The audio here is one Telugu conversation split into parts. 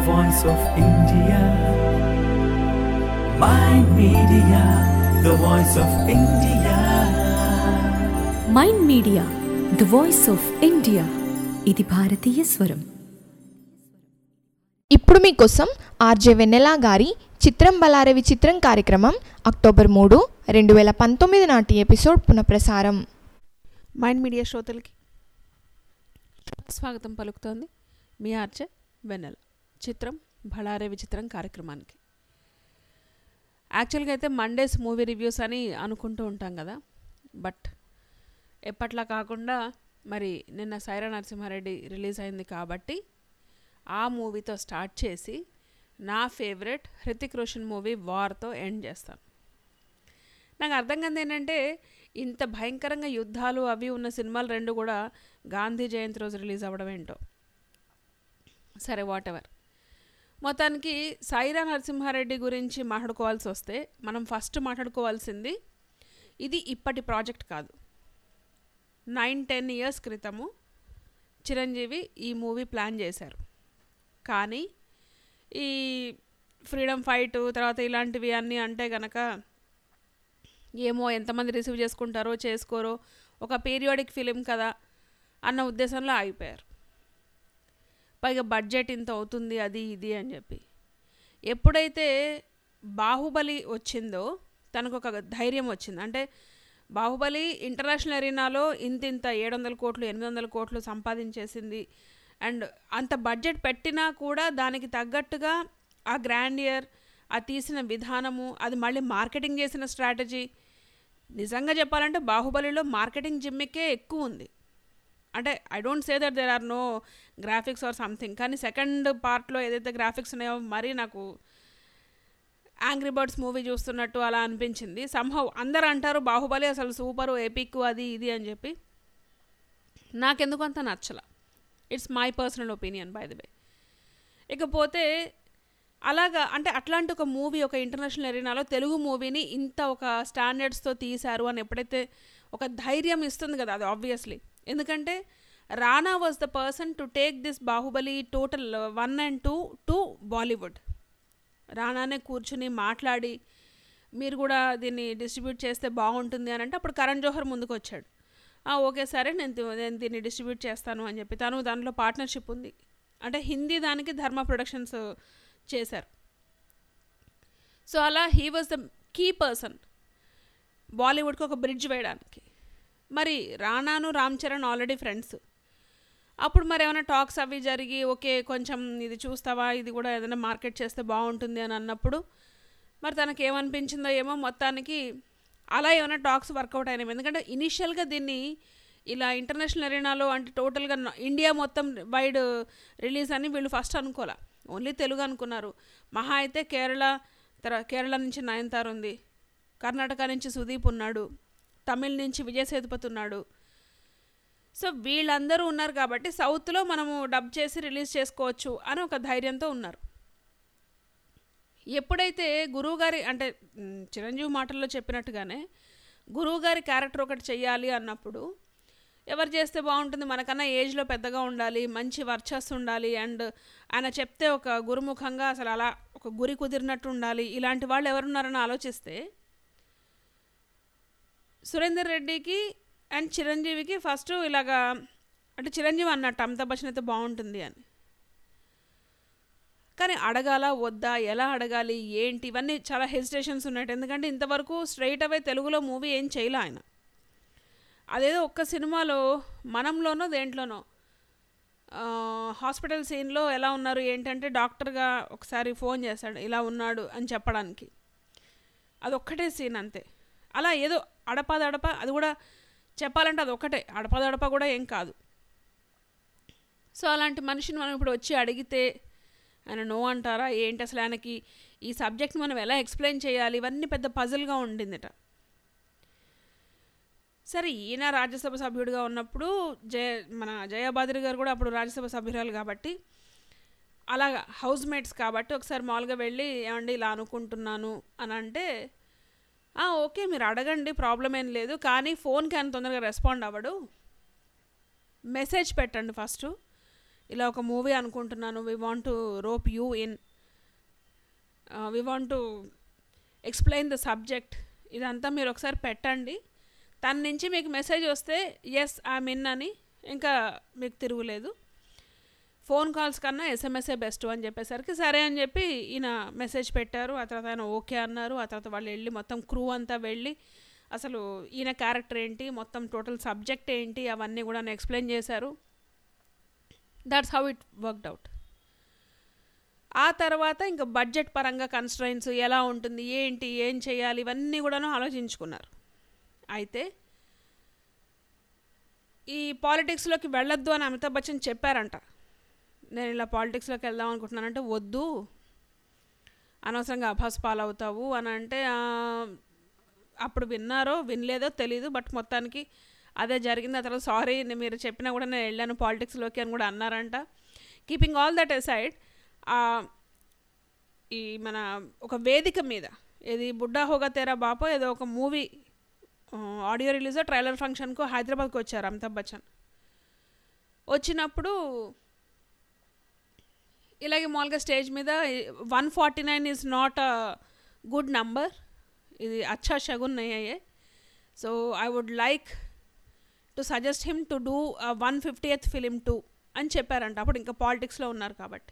voice of India. Mind Media, the voice of India. Mind media the voice of India. ఇది భారతీయ స్వరం. ఇప్పుడు మీకోసం ఆర్జే వెన్నెలా గారి చిత్రం బలారే విచిత్రం కార్యక్రమం అక్టోబర్ 3, 2019 నాటి ఎపిసోడ్ పునఃప్రసారం. మైండ్ మీడియా శ్రోతలకి స్వాగతం పలుకుతోంది మీ ఆర్జే వెన్నెల. చిత్రం బలారే విచిత్రం కార్యక్రమానికి. యాక్చువల్గా అయితే మండేస్ మూవీ రివ్యూస్ అని అనుకుంటూ ఉంటాం కదా, బట్ ఎప్పట్లా కాకుండా మరి నిన్న సైరా నరసింహారెడ్డి రిలీజ్ అయింది కాబట్టి ఆ మూవీతో స్టార్ట్ చేసి నా ఫేవరెట్ హృతిక్ రోషన్ మూవీ వార్తో ఎండ్ చేస్తాను. నాకు అర్థం కాదు ఏంటంటే ఇంత భయంకరంగా యుద్ధాలు అవి ఉన్న సినిమాలు రెండు కూడా గాంధీ జయంతి రోజు రిలీజ్ అవ్వడం ఏంటో. సరే, వాట్ ఎవర్. మొత్తానికి సైరా నరసింహారెడ్డి గురించి మాట్లాడుకోవాల్సి వస్తే మనం ఫస్ట్ మాట్లాడుకోవాల్సింది ఇది ఇప్పటి ప్రాజెక్ట్ కాదు. 9-10 years క్రితము చిరంజీవి ఈ మూవీ ప్లాన్ చేశారు. కానీ ఈ ఫ్రీడమ్ ఫైట్ తర్వాత ఇలాంటివి అన్నీ అంటే గనక ఏమో ఎంతమంది రిసీవ్ చేసుకుంటారో చేసుకోరో, ఒక పీరియాడిక్ ఫిలిం కదా అన్న ఉద్దేశంలో ఆగిపోయారు. పైగా బడ్జెట్ ఇంత అవుతుంది అది ఇది అని చెప్పి. ఎప్పుడైతే బాహుబలి వచ్చిందో తనకు ఒక ధైర్యం వచ్చింది. అంటే బాహుబలి ఇంటర్నేషనల్ ఎరీనాలో ఇంత 700 కోట్లు 800 కోట్లు సంపాదించేసింది. అండ్ అంత బడ్జెట్ పెట్టినా కూడా దానికి తగ్గట్టుగా ఆ గ్రాండియర్, ఆ తీసిన విధానము, అది మళ్ళీ మార్కెటింగ్ చేసిన స్ట్రాటజీ. నిజంగా చెప్పాలంటే బాహుబలిలో మార్కెటింగ్ జిమ్మికే ఎక్కువ ఉంది. అంటే I don't say that there are no graphics or something, కానీ సెకండ్ పార్ట్లో ఏదైతే గ్రాఫిక్స్ ఉన్నాయో మరీ నాకు యాంగ్రీ బర్డ్స్ మూవీ చూస్తున్నట్టు అలా అనిపించింది. సంహౌ అందరూ అంటారు బాహుబలి అసలు సూపరు ఎపిక్ అది ఇది అని చెప్పి. నాకెందుకు అంత నచ్చల. It's my personal opinion by the way. ఇకపోతే అలాగా అంటే అట్లాంటి ఒక మూవీ ఒక ఇంటర్నేషనల్ ఎరీనాలో తెలుగు మూవీని ఇంత ఒక స్టాండర్డ్స్తో తీశారు అని ఎప్పుడైతే ఒక ధైర్యం ఇస్తుంది కదా, అది ఆబ్వియస్లీ. ఎందుకంటే Rana was the person to take this Baahubali total 1 and 2 to Bollywood. రానానే కూర్చుని మాట్లాడి మీరు కూడా దీన్ని డిస్ట్రిబ్యూట్ చేస్తే బాగుంటుంది అని అంటే అప్పుడు కరణ్ జోహర్ ముందుకు వచ్చాడు. ఓకే సరే నేను దీన్ని డిస్ట్రిబ్యూట్ చేస్తాను అని చెప్పి తను దాంట్లో పార్ట్నర్షిప్ ఉంది. అంటే హిందీ దానికి ధర్మ ప్రొడక్షన్స్ చేశారు. సో అలా he was the key person బాలీవుడ్కి ఒక బ్రిడ్జ్ వేయడానికి. మరి రానాను రామ్ చరణ్ ఆల్రెడీ ఫ్రెండ్స్. అప్పుడు మరి ఏమైనా టాక్స్ అవి జరిగి ఓకే కొంచెం ఇది చూస్తావా, ఇది కూడా ఏదైనా మార్కెట్ చేస్తే బాగుంటుంది అని అన్నప్పుడు మరి తనకి ఏమనిపించిందో ఏమో, మొత్తానికి అలా ఏమైనా టాక్స్ వర్కౌట్ అయినాయి. ఎందుకంటే ఇనిషియల్గా దీన్ని ఇలా ఇంటర్నేషనల్ ఎరీనాలో అంటే టోటల్గా ఇండియా మొత్తం వైడ్ రిలీజ్ అని వీళ్ళు ఫస్ట్ అనుకోలే, ఓన్లీ తెలుగు అనుకున్నారు. మహా అయితే కేరళ నుంచి నయనతార ఉంది, కర్ణాటక నుంచి సుదీప్ ఉన్నాడు, తమిళ్ నుంచి విజయ్ సేతుపతి ఉన్నాడు. సో వీళ్ళందరూ ఉన్నారు కాబట్టి సౌత్లో మనము డబ్ చేసి రిలీజ్ చేసుకోవచ్చు అని ఒక ధైర్యంతో ఉన్నారు. ఎప్పుడైతే గురువుగారి అంటే చిరంజీవి మాటల్లో చెప్పినట్టుగానే గురువుగారి క్యారెక్టర్ ఒకటి చెయ్యాలి అన్నప్పుడు ఎవరు చేస్తే బాగుంటుంది, మనకన్నా ఏజ్లో పెద్దగా ఉండాలి, మంచి వర్చస్సు ఉండాలి, అండ్ ఆయన చెప్తే ఒక గురుముఖంగా అసలు అలా ఒక గురి కుదిరినట్టు ఉండాలి, ఇలాంటి వాళ్ళు ఎవరున్నారని ఆలోచిస్తే సురేందర్ రెడ్డికి అండ్ చిరంజీవికి ఫస్ట్ ఇలాగా అంటే చిరంజీవి అన్నట్టు అమితాబ్ బచ్చన్ అయితే బాగుంటుంది అని. కానీ అడగాల వద్దా, ఎలా అడగాలి ఏంటి, ఇవన్నీ చాలా హెసిటేషన్స్ ఉన్నాయి. ఎందుకంటే ఇంతవరకు స్ట్రైట్ అవే తెలుగులో మూవీ ఏం చేయలే ఆయన. అదేదో ఒక్క సినిమాలో మనంలోనో దేంట్లోనో హాస్పిటల్ సీన్లో ఎలా ఉన్నారు ఏంటంటే డాక్టర్గా ఒకసారి ఫోన్ చేశాడు ఇలా ఉన్నాడు అని చెప్పడానికి. అదొక్కటే సీన్ అంతే. అలా ఏదో అడపదడప, అది కూడా చెప్పాలంటే అది ఒక్కటే, అడపదడప కూడా ఏం కాదు. సో అలాంటి మనిషిని మనం ఇప్పుడు వచ్చి అడిగితే ఆయన నో అంటారా ఏంటి, అసలు ఆయనకి ఈ సబ్జెక్ట్ని మనం ఎలా ఎక్స్ప్లెయిన్ చేయాలి, ఇవన్నీ పెద్ద పజిల్గా ఉండిందిట. సరే ఈయన రాజ్యసభ సభ్యుడిగా ఉన్నప్పుడు మన జయాబాద్రి గారు కూడా అప్పుడు రాజ్యసభ సభ్యురాలు కాబట్టి అలాగా హౌస్ మేట్స్ కాబట్టి ఒకసారి మామూలుగా వెళ్ళి ఏమండి ఇలా అనుకుంటున్నాను అని అంటే ఓకే మీరు అడగండి ప్రాబ్లం ఏం లేదు, కానీ ఫోన్కి ఆయన తొందరగా రెస్పాండ్ అవ్వడు, మెసేజ్ పెట్టండి ఫస్ట్, ఇలా ఒక మూవీ అనుకుంటున్నాను, we want to rope you in, we want to explain the subject, ఇదంతా మీరు ఒకసారి పెట్టండి, తన నుంచి మీకు మెసేజ్ వస్తే ఎస్ ఐఎమ్ ఇన్ అని ఇంకా మీకు తిరుగులేదు, ఫోన్ కాల్స్ కన్నా ఎస్ఎంఎస్ఏ బెస్ట్ అని చెప్పేసరికి సరే అని చెప్పి ఈయన మెసేజ్ పెట్టారు. ఆ తర్వాత ఆయన ఓకే అన్నారు. ఆ తర్వాత వాళ్ళు వెళ్ళి మొత్తం క్రూ అంతా వెళ్ళి అసలు ఈయన క్యారెక్టర్ ఏంటి, మొత్తం టోటల్ సబ్జెక్ట్ ఏంటి, అవన్నీ కూడా ఎక్స్ప్లెయిన్ చేశారు. That's how it worked out. ఆ తర్వాత ఇంకా బడ్జెట్ పరంగా కన్స్ట్రైన్స్ ఎలా ఉంటుంది, ఏంటి, ఏం చేయాలి, ఇవన్నీ కూడాను ఆలోచించుకున్నారు. అయితే ఈ పాలిటిక్స్లోకి వెళ్ళొద్దు అని అమితాబ్ బచ్చన్ చెప్పారంట. నేను ఇలా పాలిటిక్స్లోకి వెళ్దాం అనుకుంటున్నానంటే వద్దు, అనవసరంగా అభాస్ పాలవుతావు అని అంటే అప్పుడు విన్నారో వినలేదో తెలీదు, బట్ మొత్తానికి అదే జరిగింది. ఆ తర్వాత సారీ మీరు చెప్పినా కూడా నేను వెళ్ళాను పాలిటిక్స్లోకి అని కూడా అన్నారంట. కీపింగ్ ఆల్ దట్ అసైడ్, ఈ మన ఒక వేదిక మీద ఇది బుడ్డా హోగా తేరా బాపో ఏదో ఒక మూవీ ఆడియో రిలీజ్ ట్రైలర్ ఫంక్షన్కు హైదరాబాద్కి వచ్చారు అమితాబ్ బచ్చన్. వచ్చినప్పుడు ఇలాగే మామూలుగా స్టేజ్ మీద 149 is not a good number, ఇది అచ్చా షగున్ నయ్యే, so I would like to suggest him to do 150th film too అని చెప్పారంట. అప్పుడు ఇంకా పాలిటిక్స్లో ఉన్నారు కాబట్టి.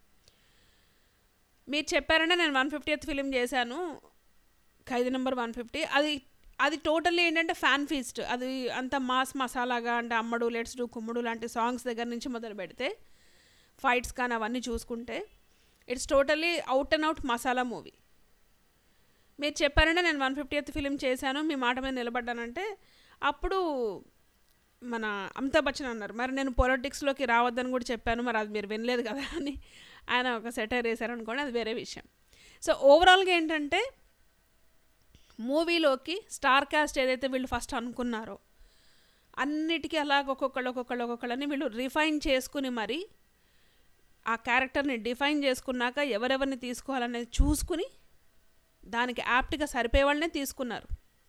మీరు చెప్పారంటే నేను 150th ఫిలిం చేశాను, ఖైదీ నెంబర్ 150. అది టోటల్లీ ఏంటంటే ఫ్యాన్ ఫీస్ట్, అది అంత మాస్ మసాలాగా అంటే అమ్మడు, లెట్స్ డూ, కుమ్ముడు లాంటి సాంగ్స్ దగ్గర నుంచి మొదలు పెడితే ఫైట్స్ కానీ అవన్నీ చూసుకుంటే it's totally out and out masala movie. మీరు చెప్పారంటే నేను 150th ఫిలిం చేశాను, మీ మాట మీద నిలబడ్డానంటే అప్పుడు మన అమితాబ్ బచ్చన్ అన్నారు, మరి నేను పొలిటిక్స్లోకి రావద్దని కూడా చెప్పాను, మరి అది మీరు వినలేదు కదా అని ఆయన ఒక సెటైర్ వేశారు అనుకోండి, అది వేరే విషయం. సో ఓవరాల్గా ఏంటంటే మూవీలోకి స్టార్ కాస్ట్ ఏదైతే వీళ్ళు ఫస్ట్ అనుకున్నారో అన్నిటికీ అలాగ ఒక్కొక్కళ్ళని వీళ్ళు రిఫైన్ చేసుకుని మరి ఆ క్యారెక్టర్ని డిఫైన్ చేసుకున్నాక ఎవరెవరిని తీసుకోవాలనేది చూసుకుని దానికి యాప్ట్గా సరిపోయే వాళ్ళనే తీసుకున్నారు.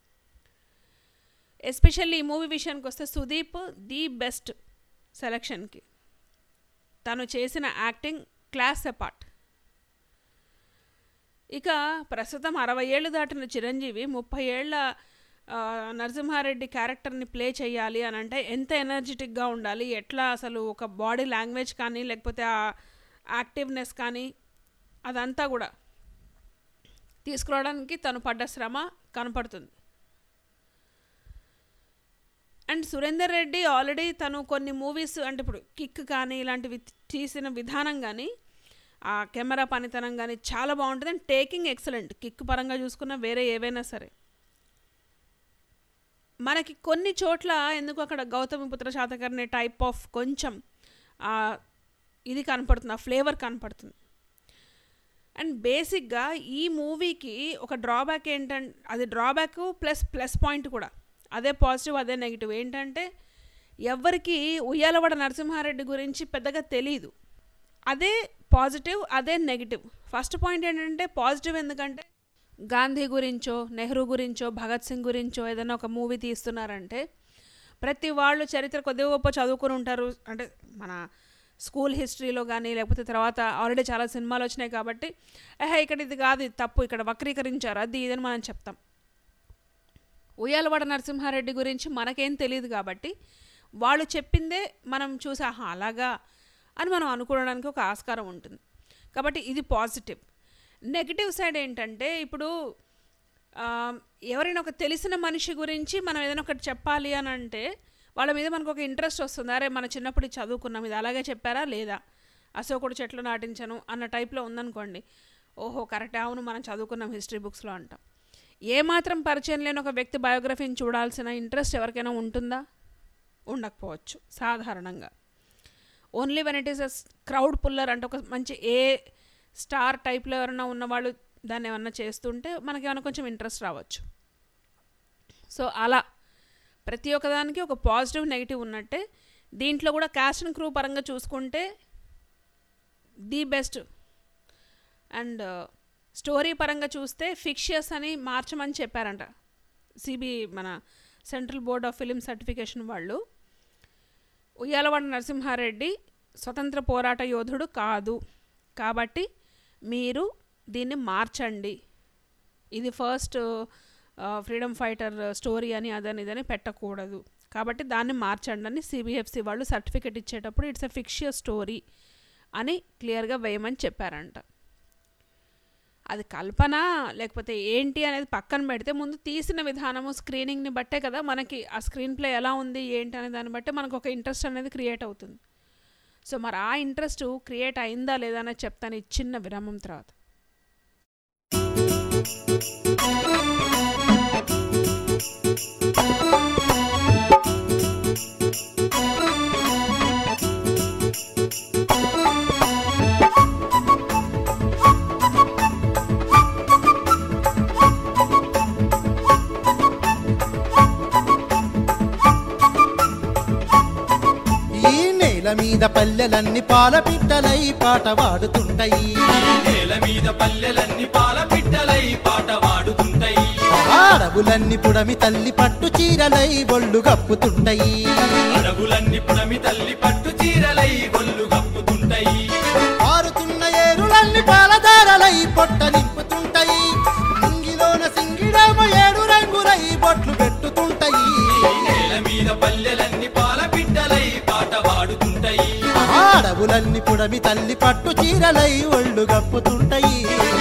ఎస్పెషల్లీ ఈ మూవీ విషయానికి వస్తే సుదీప్ ది బెస్ట్ సెలక్షన్కి, తను చేసిన యాక్టింగ్ క్లాస్ అపార్ట్. ఇక ప్రస్తుతం 60 ఏళ్ళు దాటిన చిరంజీవి 30 ఏళ్ల నరసింహారెడ్డి క్యారెక్టర్ని ప్లే చేయాలి అని అంటే ఎంత ఎనర్జెటిక్గా ఉండాలి, ఎట్లా అసలు ఒక బాడీ లాంగ్వేజ్ కానీ లేకపోతే ఆ యాక్టివ్నెస్ కానీ అదంతా కూడా తీసుకురావడానికి తను పడ్డ శ్రమ కనపడుతుంది. అండ్ సురేందర్ రెడ్డి ఆల్రెడీ తను కొన్ని మూవీస్ అంటే ఇప్పుడు కిక్ కానీ ఇలాంటివి తీసిన విధానం కానీ ఆ కెమెరా పనితనం కానీ చాలా బాగుంటుంది. అండ్ టేకింగ్ ఎక్సలెంట్, కిక్ పరంగా చూసుకున్న వేరే ఏవైనా సరే. మనకి కొన్ని చోట్ల ఎందుకు అక్కడ గౌతమిపుత్ర శాతకర్ణి టైప్ ఆఫ్ కొంచెం ఇది కనపడుతుంది, ఆ ఫ్లేవర్ కనపడుతుంది. అండ్ బేసిక్గా ఈ మూవీకి ఒక డ్రాబ్యాక్ ఏంటంటే, అది డ్రాబ్యాక్ ప్లస్ పాయింట్ కూడా, అదే పాజిటివ్ అదే నెగిటివ్. ఏంటంటే ఎవరికి ఉయ్యాలవాడ నరసింహారెడ్డి గురించి పెద్దగా తెలీదు, అదే పాజిటివ్ అదే నెగిటివ్. ఫస్ట్ పాయింట్ ఏంటంటే పాజిటివ్, ఎందుకంటే గాంధీ గురించో నెహ్రూ గురించో భగత్ సింగ్ గురించో ఏదైనా ఒక మూవీ తీస్తున్నారంటే ప్రతి వాళ్ళు చరిత్ర కొద్దిగా గొప్ప చదువుకుని ఉంటారు, అంటే మన స్కూల్ హిస్టరీలో కానీ లేకపోతే తర్వాత ఆల్రెడీ చాలా సినిమాలు వచ్చినాయి కాబట్టి ఇక్కడ ఇది కాదు, ఇది తప్పు, ఇక్కడ వక్రీకరించారు, అది ఇదని మనం చెప్తాం. ఉయ్యాలవాడ నరసింహారెడ్డి గురించి మనకేం తెలియదు కాబట్టి వాళ్ళు చెప్పిందే మనం చూసి ఆహా అలాగా అని మనం అనుకోవడానికి ఒక ఆస్కారం ఉంటుంది. కాబట్టి ఇది పాజిటివ్. నెగిటివ్ సైడ్ ఏంటంటే ఇప్పుడు ఎవరైనా ఒక తెలిసిన మనిషి గురించి మనం ఏదైనా ఒకటి చెప్పాలి అని అంటే వాళ్ళ మీద మనకు ఒక ఇంట్రెస్ట్ వస్తుంది. అరే మన చిన్నప్పుడు చదువుకున్నాం, ఇది అలాగే చెప్పారా లేదా, అశోకుడు చెట్లు నాటించను అన్న టైప్లో ఉందనుకోండి, ఓహో కరెక్ట్, అవును మనం చదువుకున్నాం హిస్టరీ బుక్స్లో అంటాం. ఏమాత్రం పరిచయం లేని ఒక వ్యక్తి బయోగ్రఫీని చూడాల్సిన ఇంట్రెస్ట్ ఎవరికైనా ఉంటుందా? ఉండకపోవచ్చు సాధారణంగా. Only when it is a crowd puller అంటే ఒక మంచి ఏ స్టార్ టైప్లో ఎవరైనా ఉన్నవాళ్ళు దాన్ని ఏమన్నా చేస్తుంటే మనకి ఏమైనా కొంచెం ఇంట్రెస్ట్ రావచ్చు. సో అలా ప్రతి ఒక్కదానికి ఒక పాజిటివ్ నెగిటివ్ ఉన్నట్టే దీంట్లో కూడా క్యాస్ట్ అండ్ క్రూ పరంగా చూసుకుంటే ది బెస్ట్. అండ్ స్టోరీ పరంగా చూస్తే ఫిక్షియస్ అని మార్చమని చెప్పారంట మన central board of film certification వాళ్ళు. ఉయ్యాలవాడ నరసింహారెడ్డి స్వతంత్ర పోరాట యోధుడు కాదు, కాబట్టి మీరు దీన్ని మార్చండి, ఇది ఫస్ట్ ఫ్రీడమ్ ఫైటర్ స్టోరీ అని అదని ఇదని పెట్టకూడదు, కాబట్టి దాన్ని మార్చండి అని సిబిఎఫ్సి వాళ్ళు సర్టిఫికెట్ ఇచ్చేటప్పుడు ఇట్స్ ఎ ఫిక్షియస్ స్టోరీ అని క్లియర్గా వేయమని చెప్పారంట. అది కల్పన లేకపోతే ఏంటి అనేది పక్కన పెడితే ముందు తీసిన విధానము స్క్రీనింగ్ని బట్టే కదా మనకి ఆ స్క్రీన్ ప్లే ఎలా ఉంది ఏంటి అనే దాన్ని బట్టే మనకు ఒక ఇంట్రెస్ట్ అనేది క్రియేట్ అవుతుంది. సో మరి ఆ ఇంట్రెస్ట్ క్రియేట్ అయిందా లేదా అనేది చెప్తాను ఈ చిన్న విరామం తర్వాత. మీద పల్లెలన్నీ పాల పిట్టలై పాట పాడుతుంటాయి, నేల మీద పల్లెలన్నీ పాల పిట్టలై పాట పాడుతుంటాయి, అడవులన్నీ పుడమి తల్లి పట్టు చీరలై ఒళ్ళు గప్పుతుంటాయి, అడవులన్నీ పుడమి తల్లి పట్టు చీరలై ఒళ్ళు గప్పుతుంటాయి, పారుతున్న ఏరులన్నీ పాలదారలై పొట్ట నింపుతుంటాయి, ముంగిలోన సింగిడేమ 7 రంగులై బొట్లు పెట్టుతుంటాయి, నేల మీద పల్లెలన్నీ పాల పిట్టలై పాట పాడుతుంటాయి, అడవులన్నీ పుడమి తల్లి పట్టు చీరలై ఒళ్ళు గప్పుతుంటాయి.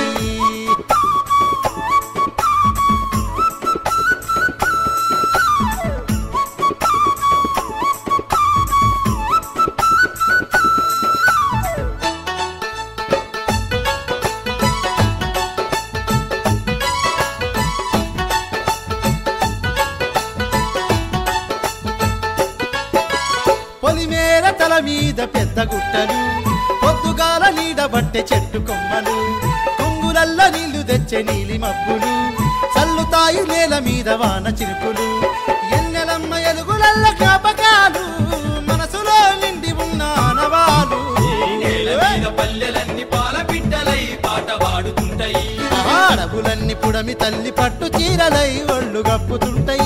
పొలిమేర తల మీద పెద్ద గుట్టలు, పొద్దుగాల నీడబట్టే చెట్టు కొమ్మలు, కొంగులల్ల నీళ్లు తెచ్చే నీలి మబ్బులు, చల్లుతాయి నేల మీద వాన చిరుపులు, ఎన్నెలమ్మ ఎలుగులల్ల జ్ఞాపకాలు, మనసులో నిండి ఉన్న ఆనవాలు, నేల మీద పల్లెలన్నీ పాల పిట్టలై పాట పాడుతుంటాయి, అడవులన్నీ పుడమి తల్లి పట్టు చీరలై ఒళ్ళు గప్పుతుంటాయి.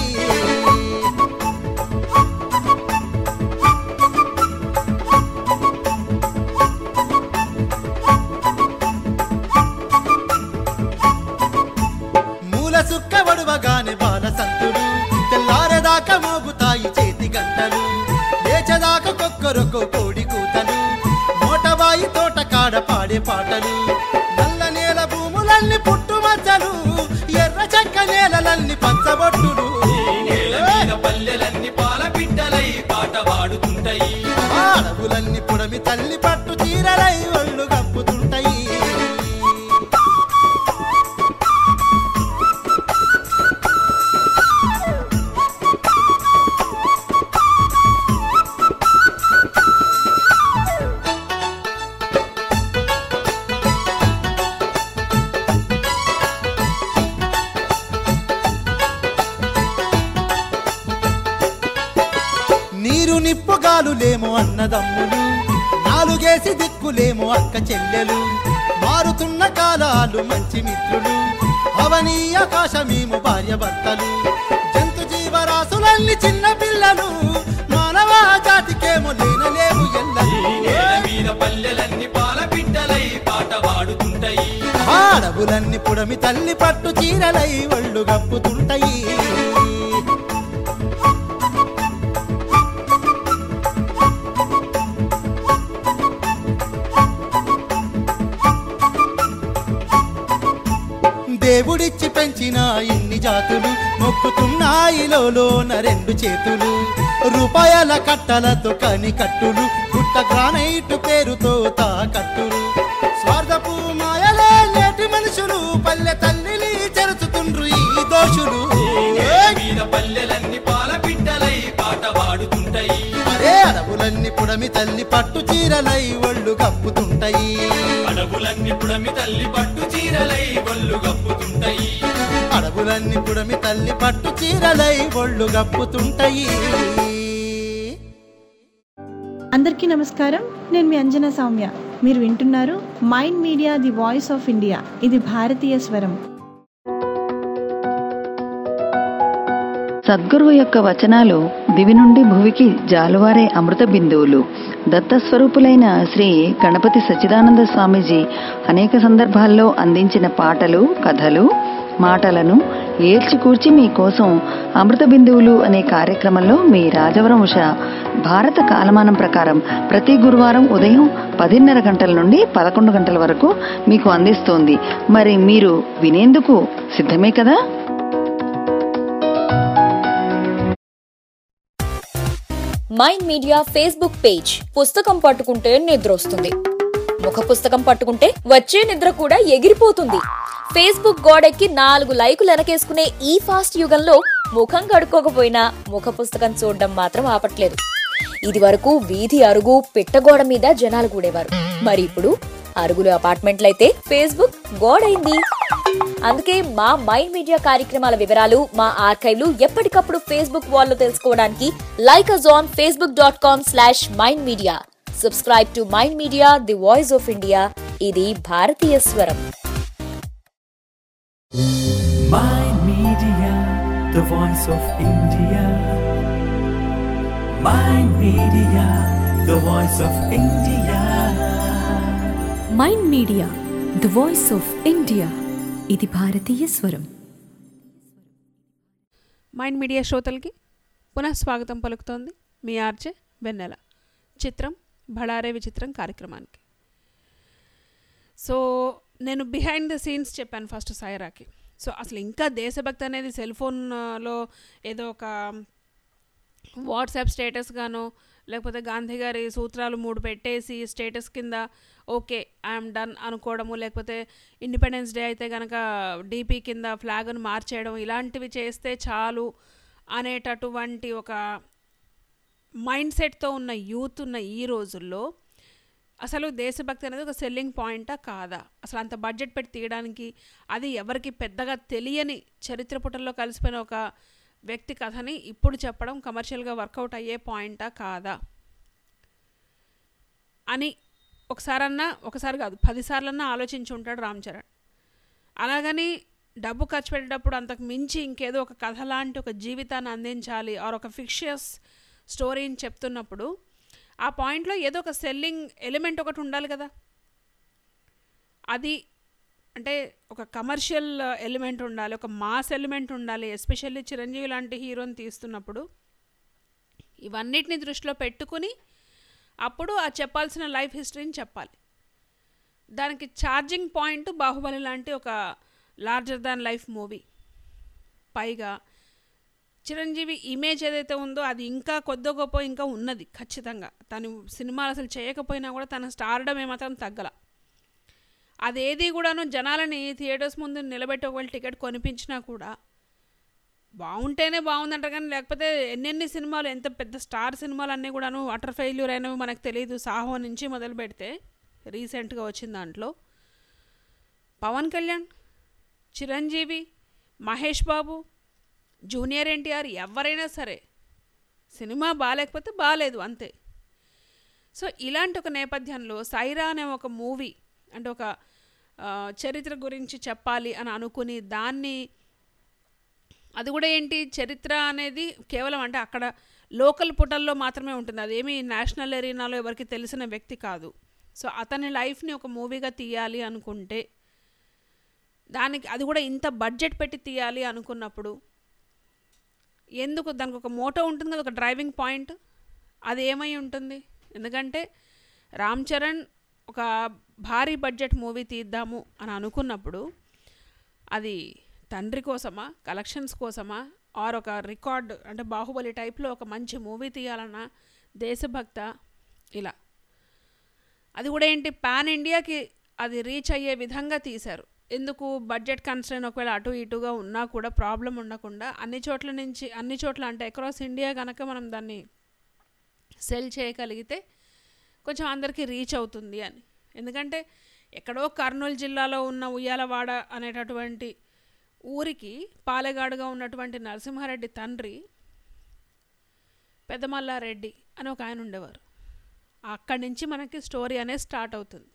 సుక్క వడువగానే బాల సంతులు, తెల్లారేదాకా మోగుతాయి చేతి గంటలు, లేచదాకా కొక్కరొక్క కోడి కూతలు, మోటబాయి తోట కాడ పాడే పాటలు, నల్ల నేల భూములన్నీ పుట్టుమచ్చలు, ఎర్ర చెక్క నేలలన్నీ పచ్చబొట్టులు, పల్లెలన్నీ పాల పిట్టలై పాట పాడుతుంటాయి, అడవులన్నీ పుడమి తల్లి పట్టు చీరలై ఒళ్ళు గప్పుతుంటాయి. నీరు నిప్పుగాలులేమో అన్నదమ్ములు, నాలుగేసి దిక్కులేమో అక్క చెల్లెలు, మారుతున్న కాలాలు మంచి మిత్రులు, అవనీ ఆకాశమేమో భార్య భర్తలు, జంతు జీవరాశులన్నీ చిన్న పిల్లలు, మానవ జాతికేమో లేనలేవు ఎల్లలు, మీద పల్లెలన్నీ పాల పిట్టలై పాట పాడుతుంటాయి, అడవులన్నీ పుడమి తల్లి పట్టు చీరలై ఒళ్ళు గప్పుతుంటాయి. దేవుడిచ్చి పెంచిన ఇన్ని జాతులు, మొక్కుతున్నాయిలోన 2 చేతులు, రూపాయల కట్టలతో కని కట్టులు, గుట్ట గ్రానైట్ పేరుతో తాకట్టులు, స్వార్థపు మాయలే నేటి మనుషులు, పల్లె తల్లిని చెరుచుతుండ్రు ఈ దోషులు, పల్లెలన్నీ పాల పిట్టలై పాట పాడుతుంటాయి, అరే అడవులన్నీ పుడమి తల్లి పట్టు చీరలై ఒళ్ళు గప్పుతుంటాయి, అడవులన్నీ పుడమి తల్లి పట్టు చీరలై ఒళ్ళు గప్పుతుంటాయి, అడవులన్నీ పుడమి తల్లి పట్టు చీరలై ఒళ్ళు గప్పుతుంటాయి. అందరికీ నమస్కారం, నేను మీ అంజనా సౌమ్య. మీరు వింటున్నారు mind media the voice of India. ఇది భారతీయ స్వరం. సద్గురువు యొక్క వచనాలు దివి నుండి భువికి జాలువారే అమృత బిందువులు. దత్తస్వరూపులైన శ్రీ గణపతి సచ్చిదానంద స్వామీజీ అనేక సందర్భాల్లో అందించిన పాటలు, కథలు, మాటలను ఏల్చికూర్చి మీకోసం అమృత బిందువులు అనే కార్యక్రమంలో మీ రాజవరం ఉష భారత కాలమానం ప్రకారం ప్రతి గురువారం ఉదయం 10:30 గంటల నుండి 11 గంటల వరకు మీకు అందిస్తోంది. మరి మీరు వినేందుకు సిద్ధమే కదా? Mind media Facebook page. పుస్తకం పట్టుకుంటే నిద్ర వస్తుంది, ముఖ పుస్తకం పట్టుకుంటే వచ్చే నిద్ర కూడా ఎగిరిపోతుంది. ఫేస్బుక్ గోడెక్కి 4 లైకులు వెనకేసుకునే ఈ ఫాస్ట్ యుగంలో ముఖం కడుక్కోకపోయినా ముఖ పుస్తకం చూడడం మాత్రం ఆపట్లేదు. ఇది వరకు వీధి అరుగు పిట్టగోడ మీద జనాలు కూడేవారు. మరి ఇప్పుడు అరుగులు అపార్ట్మెంట్లయితే ఫేస్బుక్ గోడైంది. అందుకే మా మైండ్ మీడియా కార్యక్రమాల వివరాలు, మా ఆర్కైవ్లు ఎప్పటికప్పుడు ఫేస్బుక్ వాల్లో తెలుసుకోవడానికి like us on facebook.com/mindmedia. Subscribe to Mind Media, the voice of India. ఇది భారతీయ స్వరం. Mind Media, the voice of India. Mind Media, the voice of India. Mind media the voice of India. ఇది భారతీయ స్వరం. మైండ్ మీడియా శ్రోతలకి పునః స్వాగతం పలుకుతోంది మీ ఆర్జే వెన్నెల. చిత్రం బళారే విచిత్రం కార్యక్రమానికి. సో నేను బిహైండ్ ద సీన్స్ చెప్పాను ఫస్ట్ సాయిరాకి. సో అసలు ఇంకా దేశభక్తి అనేది సెల్ ఫోన్లో ఏదో ఒక వాట్సాప్ స్టేటస్ గానో లేకపోతే గాంధీ గారి సూత్రాలు 3 పెట్టేసి స్టేటస్ కింద ఓకే ఐఎమ్ డన్ అనుకోవడము, లేకపోతే ఇండిపెండెన్స్ డే అయితే కనుక డీపీ కింద ఫ్లాగ్ను మార్చేయడం, ఇలాంటివి చేస్తే చాలు అనేటటువంటి ఒక మైండ్ సెట్తో ఉన్న యూత్ ఉన్న ఈ రోజుల్లో అసలు దేశభక్తి అనేది ఒక సెల్లింగ్ పాయింటా కాదా? అసలు అంత బడ్జెట్ పెట్టి తీయడానికి, అది ఎవరికి పెద్దగా తెలియని చరిత్ర పుటల్లో కలిసిపోయిన ఒక వ్యక్తి కథని ఇప్పుడు చెప్పడం కమర్షియల్గా వర్కౌట్ అయ్యే పాయింటా కాదా అని ఒకసారి కాదు 10 సార్లన్నా ఆలోచించి ఉంటాడు రామ్ చరణ్. అలాగని డబ్బు ఖర్చు పెట్టేటప్పుడు అంతకు మించి ఇంకేదో ఒక కథ లాంటి ఒక జీవితాన్ని అందించాలి ఆర్ ఒక ఫిక్షియస్ స్టోరీని చెప్తున్నప్పుడు ఆ పాయింట్లో ఏదో ఒక సెల్లింగ్ ఎలిమెంట్ ఒకటి ఉండాలి కదా. అది అంటే ఒక కమర్షియల్ ఎలిమెంట్ ఉండాలి, ఒక మాస్ ఎలిమెంట్ ఉండాలి. ఎస్పెషల్లీ చిరంజీవి లాంటి హీరోని తీస్తున్నప్పుడు ఇవన్నిటిని దృష్టిలో పెట్టుకుని అప్పుడు ఆ చెప్పాల్సిన లైఫ్ హిస్టరీని చెప్పాలి. దానికి ఛార్జింగ్ పాయింట్ బాహుబలి లాంటి ఒక లార్జర్ దాన్ లైఫ్ మూవీ. పైగా చిరంజీవి ఇమేజ్ ఏదైతే ఉందో అది ఇంకా కొద్ది గొప్ప ఇంకా ఉన్నది ఖచ్చితంగా. తను సినిమాలు అసలు చేయకపోయినా కూడా తన స్టార్డమ్ ఏమాత్రం తగ్గల. అదేది కూడాను జనాలని థియేటర్స్ ముందు నిలబెట్టి ఒకవేళ టికెట్ కొనిపించినా కూడా బాగుంటేనే బాగుందంటారు, కానీ లేకపోతే ఎన్నెన్ని సినిమాలు ఎంత పెద్ద స్టార్ సినిమాలు అన్నీ కూడాను అటర్ ఫెయిల్యూర్ అయినవి మనకు తెలియదు. సాహో నుంచి మొదలు పెడితే రీసెంట్గా వచ్చిన దాంట్లో పవన్ కళ్యాణ్, చిరంజీవి, మహేష్ బాబు, జూనియర్ ఎన్టీఆర్ ఎవరైనా సరే సినిమా బాగాలేకపోతే బాగాలేదు అంతే. సో ఇలాంటి ఒక నేపథ్యంలో సైరా అనే ఒక మూవీ అంటే ఒక చరిత్ర గురించి చెప్పాలి అని అనుకుని దాన్ని, అది కూడా ఏంటి చరిత్ర అనేది కేవలం అంటే అక్కడ లోకల్ పుటల్లో మాత్రమే ఉంటుంది, అదేమి నేషనల్ ఎరీనాలో ఎవరికి తెలిసిన వ్యక్తి కాదు. సో అతని లైఫ్ని ఒక మూవీగా తీయాలి అనుకుంటే దానికి అది కూడా ఇంత బడ్జెట్ పెట్టి తీయాలి అనుకున్నప్పుడు ఎందుకు దానికి ఒక మోటో ఉంటుంది కదా, ఒక డ్రైవింగ్ పాయింట్. అది ఏమై ఉంటుంది? ఎందుకంటే రామ్ చరణ్ ఒక భారీ బడ్జెట్ మూవీ తీద్దాము అని అనుకున్నప్పుడు అది తండ్రి కోసమా, కలెక్షన్స్ కోసమా, ఆర్ ఒక రికార్డ్ అంటే బాహుబలి టైప్లో ఒక మంచి మూవీ తీయాలన్నా, దేశభక్త, ఇలా. అది కూడా ఏంటి పాన్ ఇండియాకి అది రీచ్ అయ్యే విధంగా తీశారు. ఎందుకు బడ్జెట్ కన్స్ట్రెయిన్ ఒకవేళ అటు ఇటుగా ఉన్నా కూడా ప్రాబ్లం ఉండకుండా అన్ని చోట్ల అంటే అక్రాస్ ఇండియా కనుక మనం దాన్ని సెల్ చేయగలిగితే కొంచెం అందరికీ రీచ్ అవుతుంది అని. ఎందుకంటే ఎక్కడో కర్నూలు జిల్లాలో ఉన్న ఉయ్యాలవాడ అనేటటువంటి ఊరికి పాలెగాడుగా ఉన్నటువంటి నరసింహారెడ్డి తండ్రి పెద్దమల్లారెడ్డి అని ఒక ఆయన ఉండేవారు. అక్కడి నుంచి మనకి స్టోరీ అనేది స్టార్ట్ అవుతుంది.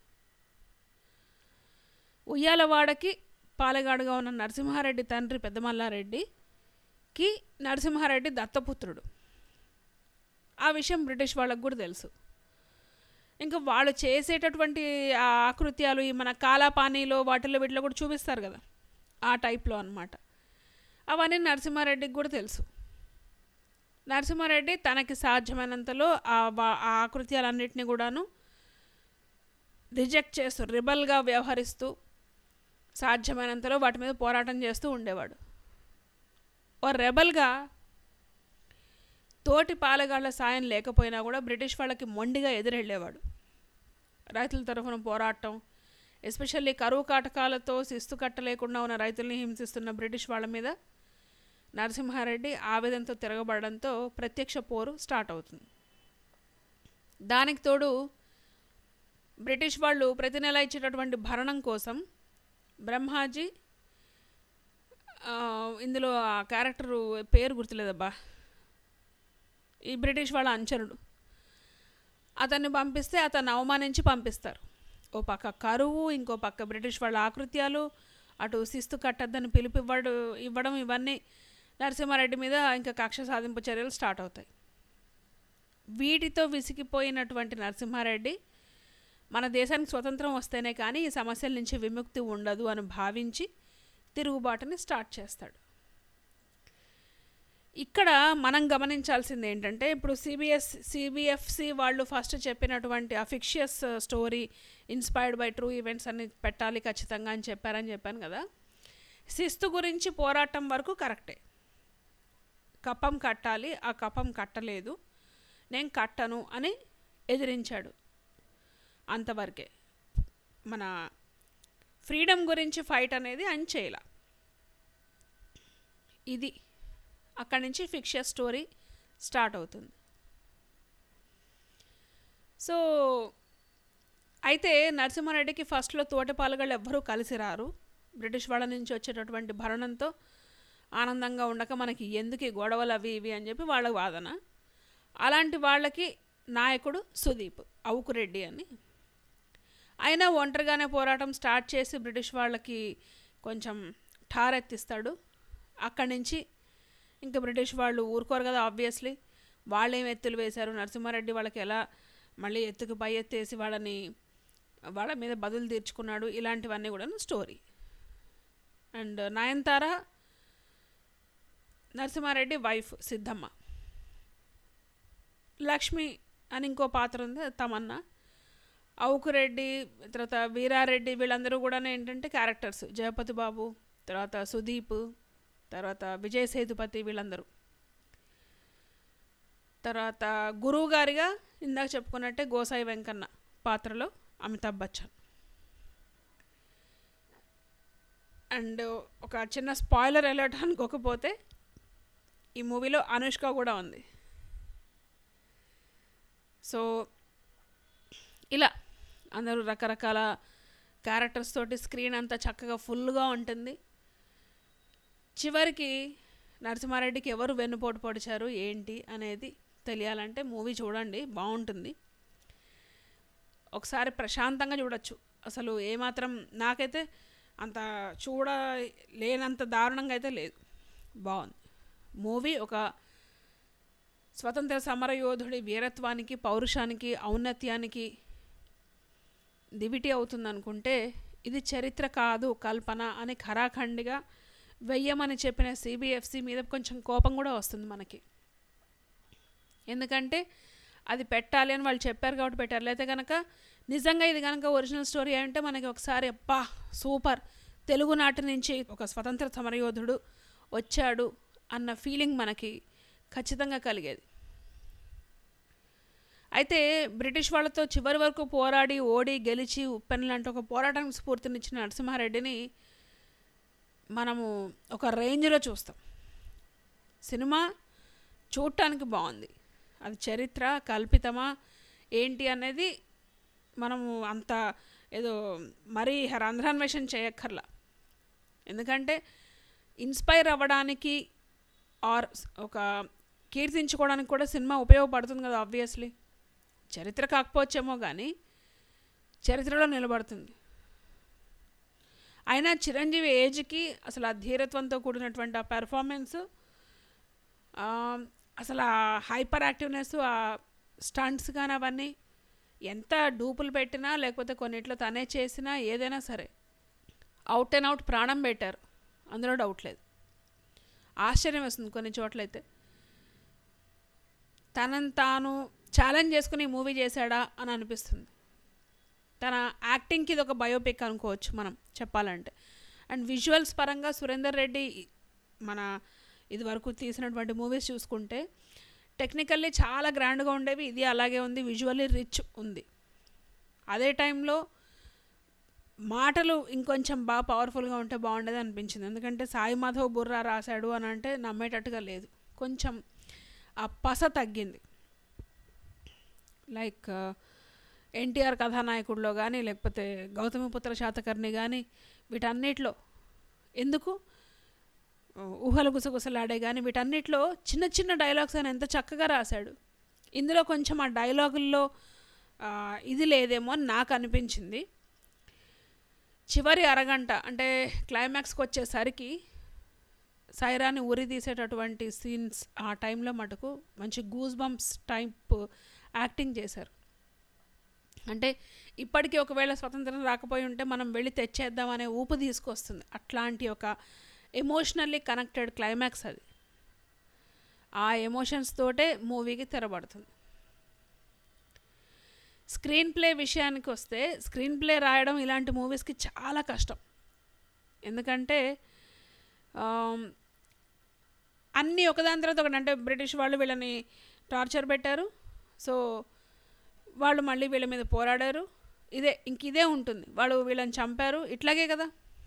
ఉయ్యాలవాడకి పాలెగాడుగా ఉన్న నరసింహారెడ్డి తండ్రి పెద్దమల్లారెడ్డి కి నరసింహారెడ్డి దత్తపుత్రుడు. ఆ విషయం బ్రిటిష్ వాళ్ళకు కూడా తెలుసు. ఇంకా వాళ్ళు చేసేటటువంటి ఆ ఆకృత్యాలు ఈ మన కాలాపానీలో వాటిల్లో వీటిలో కూడా చూపిస్తారు కదా, ఆ టైప్లో అన్నమాట. అవన్నీ నరసింహారెడ్డికి కూడా తెలుసు. నరసింహారెడ్డి తనకి సాధ్యమైనంతలో ఆ ఆకృత్యాలన్నింటినీ కూడాను రిజెక్ట్ చేస్తూ, రిబల్గా వ్యవహరిస్తూ, సాధ్యమైనంతలో వాటి మీద పోరాటం చేస్తూ ఉండేవాడు. ఓ రెబల్గా తోటి పాలెగాళ్ల సాయం లేకపోయినా కూడా బ్రిటిష్ వాళ్ళకి మొండిగా ఎదురెళ్ళేవాడు. రైతుల తరఫున పోరాటం, ఎస్పెషల్లీ కరువు కాటకాలతో శిస్తు కట్టలేకుండా ఉన్న రైతుల్ని హింసిస్తున్న బ్రిటిష్ వాళ్ళ మీద నరసింహారెడ్డి ఆవేదనతో తిరగబడడంతో ప్రత్యక్ష పోరు స్టార్ట్ అవుతుంది. దానికి తోడు బ్రిటిష్ వాళ్ళు ప్రతి నెల ఇచ్చేటటువంటి భరణం కోసం బ్రహ్మాజీ, ఇందులో ఆ క్యారెక్టరు పేరు గుర్తులేదబ్బా, ఈ బ్రిటిష్ వాళ్ళ అనుచరుడు, అతన్ని పంపిస్తే అతన్ని అవమానించి పంపిస్తారు. ఓ పక్క కరువు, ఇంకో పక్క బ్రిటిష్ వాళ్ళ ఆకృత్యాలు, అటు శిస్తు కట్టద్దని పిలుపు ఇవ్వడం, ఇవన్నీ నరసింహారెడ్డి మీద ఇంకా కక్ష సాధింపు చర్యలు స్టార్ట్ అవుతాయి. వీటితో విసిగిపోయినటువంటి నరసింహారెడ్డి మన దేశానికి స్వతంత్రం వస్తేనే కానీ ఈ సమస్యల నుంచి విముక్తి ఉండదు అని భావించి తిరుగుబాటుని స్టార్ట్ చేస్తాడు. ఇక్కడ మనం గమనించాల్సింది ఏంటంటే, ఇప్పుడు సిబిఎఫ్సి వాళ్ళు ఫస్ట్ చెప్పినటువంటి a fictitious story inspired by true events అని పెట్టాలి ఖచ్చితంగా అని చెప్పాను కదా. శిస్తు గురించి పోరాటం వరకు కరెక్టే, కప్పం కట్టాలి, ఆ కప్పం కట్టలేదు, నేను కట్టను అని ఎదిరించాడు, అంతవరకే. మన ఫ్రీడమ్ గురించి ఫైట్ అనేది ఆయన చేయాల. ఇది అక్కడి నుంచి ఫిక్షియస్ స్టోరీ స్టార్ట్ అవుతుంది. సో అయితే నరసింహారెడ్డికి ఫస్ట్లో తోటి పాలగాళ్ళు ఎవ్వరూ కలిసి రారు. బ్రిటిష్ వాళ్ళ నుంచి వచ్చేటటువంటి భరణంతో ఆనందంగా ఉండక మనకి ఎందుకు ఈ గొడవలు అవి ఇవి అని చెప్పి వాళ్ళ వాదన. అలాంటి వాళ్ళకి నాయకుడు సుదీప్ అవుకురెడ్డి అని. అయినా ఒంటరిగానే పోరాటం స్టార్ట్ చేసి బ్రిటిష్ వాళ్ళకి కొంచెం ఠారెత్తిస్తాడు. అక్కడి నుంచి ఇంకా బ్రిటిష్ వాళ్ళు ఊరుకోరు కదా, ఆబ్వియస్లీ. వాళ్ళేం ఎత్తులు వేశారు, నరసింహారెడ్డి వాళ్ళకి ఎలా మళ్ళీ ఎత్తుకు పై ఎత్తేసి వాళ్ళ మీద బదులు తీర్చుకున్నాడు, ఇలాంటివన్నీ కూడా story. And Nayanthara Narasimha Reddy wife Siddhamma, Lakshmi అని ఇంకో పాత్ర ఉంది తమన్నా, అవుకురెడ్డి, తర్వాత వీరారెడ్డి, వీళ్ళందరూ కూడా ఏంటంటే క్యారెక్టర్స్. జయపతి బాబు, తర్వాత సుదీప్, తర్వాత విజయ్ సేతుపతి, వీళ్ళందరూ. తర్వాత గురువు గారిగా ఇందాక చెప్పుకున్నట్టే గోసాయి వెంకన్న పాత్రలో అమితాబ్ బచ్చన్. అండ్ ఒక చిన్న స్పాయిలర్ అలర్ట్ అనుకోకపోతే ఈ మూవీలో అనుష్క కూడా ఉంది. సో ఇలా అందరూ రకరకాల క్యారెక్టర్స్ తోటి స్క్రీన్ అంతా చక్కగా ఫుల్గా ఉంటుంది. చివరికి నరసింహారెడ్డికి ఎవరు వెన్నుపోటు పొడిచారు ఏంటి అనేది తెలియాలంటే మూవీ చూడండి, బాగుంటుంది. ఒకసారి ప్రశాంతంగా చూడొచ్చు. అసలు ఏమాత్రం నాకైతే అంత లేనంత దారుణంగా అయితే లేదు, బాగుంది మూవీ. ఒక స్వతంత్ర సమరయోధుడి వీరత్వానికి, పౌరుషానికి, ఔన్నత్యానికి దివిటి అవుతుంది అనుకుంటే, ఇది చరిత్ర కాదు కల్పన అని ఖరాఖండిగా వెయ్యమని చెప్పిన సిబిఎఫ్సి మీద కొంచెం కోపం కూడా వస్తుంది మనకి. ఎందుకంటే అది పెట్టాలి అని వాళ్ళు చెప్పారు కాబట్టి పెట్టారు. లేకపోతే కనుక నిజంగా ఇది కనుక ఒరిజినల్ స్టోరీ అంటే మనకి ఒకసారి అబ్బా సూపర్, తెలుగునాటి నుంచి ఒక స్వతంత్ర సమరయోధుడు వచ్చాడు అన్న ఫీలింగ్ మనకి ఖచ్చితంగా కలిగేది. అయితే బ్రిటిష్ వాళ్ళతో చివరి వరకు పోరాడి ఓడి గెలిచి ఉప్పెనలాంటి ఒక పోరాటానికి స్ఫూర్తినిచ్చిన నరసింహారెడ్డిని మనము ఒక రేంజ్లో చూస్తాం. సినిమా చూడటానికి బాగుంది, అది చరిత్ర కల్పితమా ఏంటి అనేది మనము అంత ఏదో మరీ రంధ్రాన్వేషణ చేయక్కర్లా. ఎందుకంటే ఇన్స్పైర్ అవ్వడానికి ఆర్ ఒక కీర్తించుకోవడానికి కూడా సినిమా ఉపయోగపడుతుంది కదా, ఆబ్వియస్లీ. చరిత్ర కాకపోవచ్చేమో కానీ చరిత్రలో నిలబడుతుంది. అయినా చిరంజీవి ఏజ్కి అసలు ఆ ధీరత్వంతో కూడినటువంటి ఆ పెర్ఫార్మెన్స్ అసలు ఆ హైపర్ యాక్టివ్నెస్, ఆ స్టంట్స్ కానీ అవన్నీ ఎంత డూపులు పెట్టినా లేకపోతే కొన్నిట్లో తనే చేసినా ఏదైనా సరే అవుట్ అండ్ అవుట్ ప్రాణం పెట్టారు, అందులో డౌట్ లేదు. ఆశ్చర్యం వేస్తుంది కొన్ని చోట్లయితే. తనని తాను ఛాలెంజ్ చేసుకుని మూవీ చేశాడా అని అనిపిస్తుంది. తన యాక్టింగ్కి ఇది ఒక బయోపిక్ అనుకోవచ్చు మనం చెప్పాలంటే. అండ్ విజువల్స్ పరంగా సురేందర్ రెడ్డి మన ఇది వరకు తీసినటువంటి మూవీస్ చూసుకుంటే టెక్నికల్లీ చాలా గ్రాండ్గా ఉండేవి, ఇది అలాగే ఉంది, విజువల్లీ రిచ్ ఉంది. అదే టైంలో మాటలు ఇంకొంచెం బాగా పవర్ఫుల్గా ఉంటే బాగుండేది అనిపించింది. ఎందుకంటే సాయి మాధవ్ బుర్రా రాశాడు అని అంటే నమ్మేటట్టుగా లేదు, కొంచెం ఆ పస తగ్గింది. లైక్ ఎన్టీఆర్ కథానాయకుడిలో కానీ లేకపోతే గౌతమిపుత్ర శాతకర్ణి కానీ వీటన్నిటిలో ఎందుకు ఊహలు గుసగుసలాడే కానీ వీటన్నిటిలో చిన్న చిన్న డైలాగ్స్ అని ఎంత చక్కగా రాశాడు. ఇందులో కొంచెం ఆ డైలాగుల్లో ఇది లేదేమో అని నాకు అనిపించింది. చివరి అరగంట అంటే క్లైమాక్స్కి వచ్చేసరికి సైరాని ఉరి తీసేటటువంటి సీన్స్ ఆ టైంలో మటుకు మంచి గూస్ బంప్స్ టైప్ యాక్టింగ్ చేశారు. అంటే ఇప్పటికీ ఒకవేళ స్వతంత్రం రాకపోయి ఉంటే మనం వెళ్ళి తెచ్చేద్దాం అనే ఊపు తీసుకొస్తుంది. అట్లాంటి ఒక ఎమోషనల్లీ కనెక్టెడ్ క్లైమాక్స్ అది. ఆ ఎమోషన్స్ తోటే మూవీకి తెరబడుతుంది. స్క్రీన్ ప్లే విషయానికి వస్తే స్క్రీన్ ప్లే రాయడం ఇలాంటి మూవీస్కి చాలా కష్టం. ఎందుకంటే అన్నీ ఒకదాని తర్వాత ఒకటి, అంటే బ్రిటిష్ వాళ్ళు వీళ్ళని టార్చర్ పెట్టారు, సో వాళ్ళు మళ్ళీ వీళ్ళ మీద పోరాడారు, ఇదే ఉంటుంది, వాళ్ళు వీళ్ళని చంపారు, ఇట్లాగే కదా.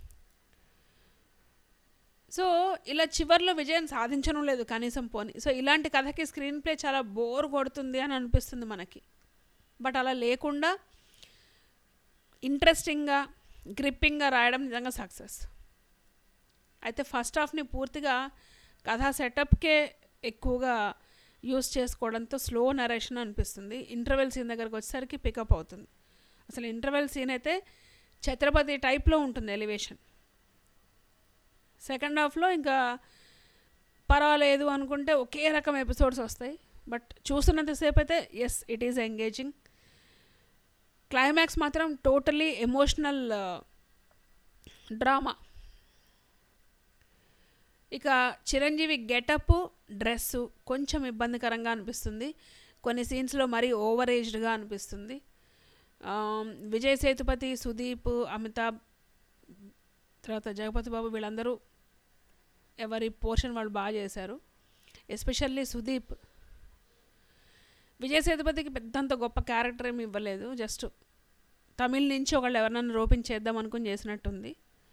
సో ఇలా చివరిలో విజయం సాధించడం లేదు కనీసం పోని. సో ఇలాంటి కథకి స్క్రీన్ ప్లే చాలా బోర్ కొడుతుంది అని అనిపిస్తుంది మనకి. బట్ అలా లేకుండా ఇంట్రెస్టింగ్గా గ్రిప్పింగ్గా రాయడం నిజంగా సక్సెస్. అయితే ఫస్ట్ హాఫ్ని పూర్తిగా కథా సెటప్కే ఎక్కువగా యూస్ చేసుకోవడంతో స్లో నరేషన్ అనిపిస్తుంది. ఇంటర్వెల్ సీన్ దగ్గరకు వచ్చేసరికి పికప్ అవుతుంది. అసలు ఇంటర్వెల్ సీన్ అయితే ఛత్రపతి టైప్లో ఉంటుంది ఎలివేషన్. సెకండ్ హాఫ్లో ఇంకా పర్వాలేదు అనుకుంటే ఒకే రకం ఎపిసోడ్స్ వస్తాయి. బట్ చూస్తున్నంతసేపు అయితే yes it is engaging. Climax మాత్రం టోటలీ ఎమోషనల్ డ్రామా. ఇక చిరంజీవి గెటప్, డ్రెస్సు కొంచెం ఇబ్బందికరంగా అనిపిస్తుంది. కొన్ని సీన్స్లో మరీ ఓవర్ ఏజ్డ్గా అనిపిస్తుంది. విజయ్ సేతుపతి, సుదీప్, అమితాబ్, తర్వాత జగపతి బాబు వీళ్ళందరూ ఎవరి పోర్షన్ వాళ్ళు బాగా చేశారు. ఎస్పెషల్లీ సుదీప్. విజయ్ సేతుపతికి పెద్దంత గొప్ప క్యారెక్టర్ ఏమి ఇవ్వలేదు, జస్ట్ తమిళ్ నుంచి ఒకళ్ళు ఎవరినైనా రోపించేద్దాం అనుకుని చేసినట్టుంది.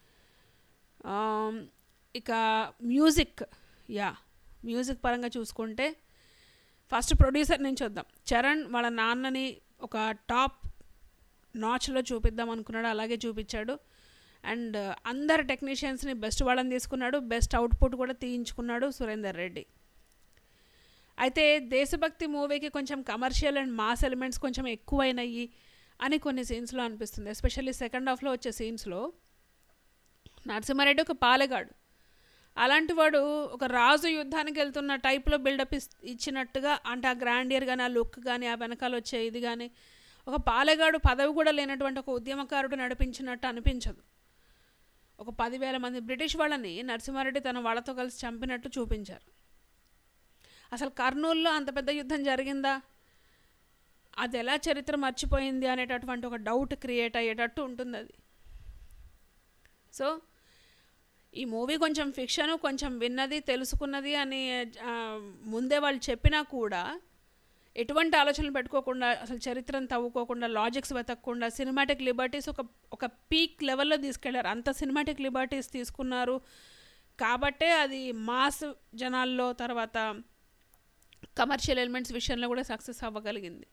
ఇక మ్యూజిక్ పరంగా చూసుకుంటే ఫస్ట్ ప్రొడ్యూసర్ నుంచి వద్దాం. చరణ్ వాళ్ళ నాన్నని ఒక టాప్ నాచ్లో చూపిద్దాం అనుకున్నాడు, అలాగే చూపించాడు. అండ్ అందరు టెక్నీషియన్స్ని బెస్ట్ వాళ్ళని తీసుకున్నాడు, బెస్ట్ అవుట్పుట్ కూడా తీయించుకున్నాడు సురేందర్ రెడ్డి. అయితే దేశభక్తి మూవీకి కొంచెం కమర్షియల్ అండ్ మాస్ ఎలిమెంట్స్ కొంచెం ఎక్కువైనాయి అని కొన్ని సీన్స్లో అనిపిస్తుంది. ఎస్పెషల్లీ సెకండ్ హాఫ్లో వచ్చే సీన్స్లో నరసింహారెడ్డి ఒక పాలెగాడు, అలాంటి వాడు ఒక రాజు యుద్ధానికి వెళ్తున్న టైప్లో బిల్డప్ ఇచ్చినట్టుగా, అంటే ఆ గ్రాండియర్ కానీ ఆ లుక్ కానీ ఆ వెనకాల వచ్చే ఇది కానీ ఒక పాలెగాడు పదవి కూడా లేనటువంటి ఒక ఉద్యమకారుడు నడిపించినట్టు అనిపించదు. ఒక 10,000 మంది బ్రిటిష్ వాళ్ళని నరసింహారెడ్డి తన వాళ్ళతో కలిసి చంపినట్టు చూపించారు. అసలు కర్నూలులో అంత పెద్ద యుద్ధం జరిగిందా, అది ఎలా చరిత్ర మర్చిపోయింది అనేటటువంటి ఒక డౌట్ క్రియేట్ అయ్యేటట్టు ఉంటుంది అది. సో ఈ మూవీ కొంచెం ఫిక్షను, కొంచెం విన్నది తెలుసుకున్నది అని ముందే వాళ్ళు చెప్పినా కూడా ఎటువంటి ఆలోచనలు పెట్టుకోకుండా, అసలు చరిత్రను తవ్వుకోకుండా, లాజిక్స్ వెతకకుండా సినిమాటిక్ లిబర్టీస్ ఒక పీక్ లెవెల్లో తీసుకెళ్లారు. అంత సినిమాటిక్ లిబర్టీస్ తీసుకున్నారు కాబట్టే అది మాస్ జనాల్లో, తర్వాత కమర్షియల్ ఎలిమెంట్స్ విషయంలో కూడా సక్సెస్ అవ్వగలిగింది.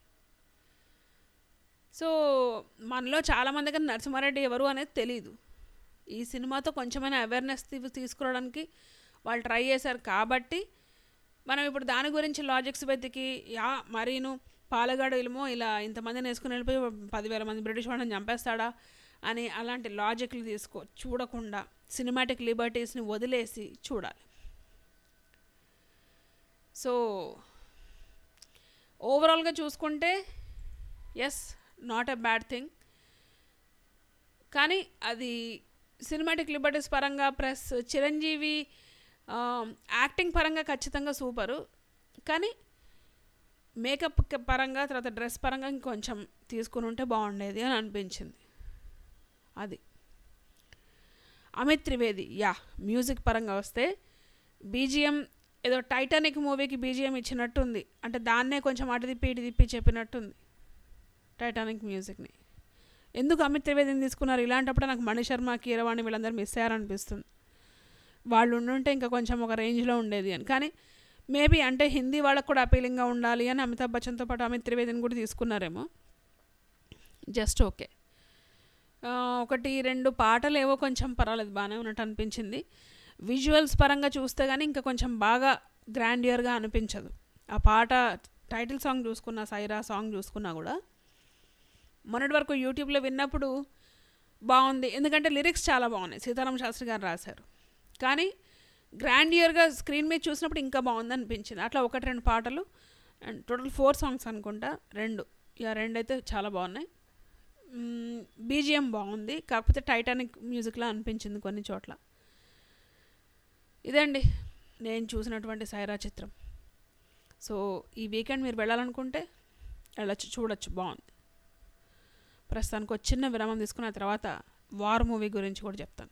సో మనలో చాలామందికి నరసింహారెడ్డి ఎవరు అనేది తెలీదు. ఈ సినిమాతో కొంచెమైనా అవేర్నెస్ తీసుకురావడానికి వాళ్ళు ట్రై చేశారు కాబట్టి మనం ఇప్పుడు దాని గురించి లాజిక్స్ వెతికి మరీను పాలగాడు ఇల్మో ఇలా ఇంతమందిని వేసుకుని వెళ్ళిపోయి 10,000 మంది బ్రిటిష్ వాళ్ళని చంపేస్తాడా అని అలాంటి లాజిక్లు చూడకుండా సినిమాటిక్ లిబర్టీస్ని వదిలేసి చూడాలి. సో ఓవరాల్గా చూసుకుంటే yes, not a bad thing. కానీ అది సినిమాటిక్ లిబర్టీస్ పరంగా ప్లస్ చిరంజీవి యాక్టింగ్ పరంగా ఖచ్చితంగా సూపరు. కానీ మేకప్ పరంగా తర్వాత డ్రెస్ పరంగా ఇంకొంచెం తీసుకుని ఉంటే బాగుండేది అని అనిపించింది. అది అమిత్ త్రివేది. మ్యూజిక్ పరంగా వస్తే బీజిఎం ఏదో టైటానిక్ మూవీకి బీజిఎం ఇచ్చినట్టుంది. అంటే దాన్నే కొంచెం అటు తిప్పి చెప్పినట్టుంది టైటానిక్ మ్యూజిక్ని. ఎందుకు అమిత్ త్రివేదిని తీసుకున్నారు? ఇలాంటప్పుడు నాకు మణిశర్మ, కీరవాణి వీళ్ళందరూ మిస్ అయ్యారనిపిస్తుంది. వాళ్ళు ఉండుంటే ఇంకా కొంచెం ఒక రేంజ్లో ఉండేది అని. కానీ మేబీ అంటే హిందీ వాళ్ళకు కూడా అపీలింగ్గా ఉండాలి అని అమితాబ్ బచ్చన్తో పాటు అమిత్ త్రివేదిని కూడా తీసుకున్నారేమో. Just okay. 1-2 పాటలు ఏవో కొంచెం పర్వాలేదు, బాగానే ఉన్నట్టు అనిపించింది. విజువల్స్ పరంగా చూస్తే కానీ ఇంకా కొంచెం బాగా గ్రాండియర్గా అనిపించదు. ఆ పాట టైటిల్ సాంగ్ చూసుకున్నా, సైరా సాంగ్ చూసుకున్నా కూడా మొన్నటి వరకు యూట్యూబ్లో విన్నప్పుడు బాగుంది, ఎందుకంటే లిరిక్స్ చాలా బాగున్నాయి, సీతారామ శాస్త్రి గారు రాశారు. కానీ గ్రాండియర్గా స్క్రీన్ మీద చూసినప్పుడు ఇంకా బాగుంది అనిపించింది. అట్లా 1-2 పాటలు అండ్ టోటల్ 4 సాంగ్స్ అనుకుంటా, 2 అయితే చాలా బాగున్నాయి. బీజిఎం బాగుంది, కాకపోతే టైటానిక్ మ్యూజిక్లా అనిపించింది కొన్ని చోట్ల. ఇదండి నేను చూసినటువంటి సైరా చిత్రం. సో ఈ వీకెండ్ మీరు వెళ్ళాలనుకుంటే వెళ్ళచ్చు, చూడొచ్చు, బాగుంది. ప్రస్తుతానికి ఒక చిన్న విరామం తీసుకున్న తర్వాత వార్ మూవీ గురించి కూడా చెప్తాను.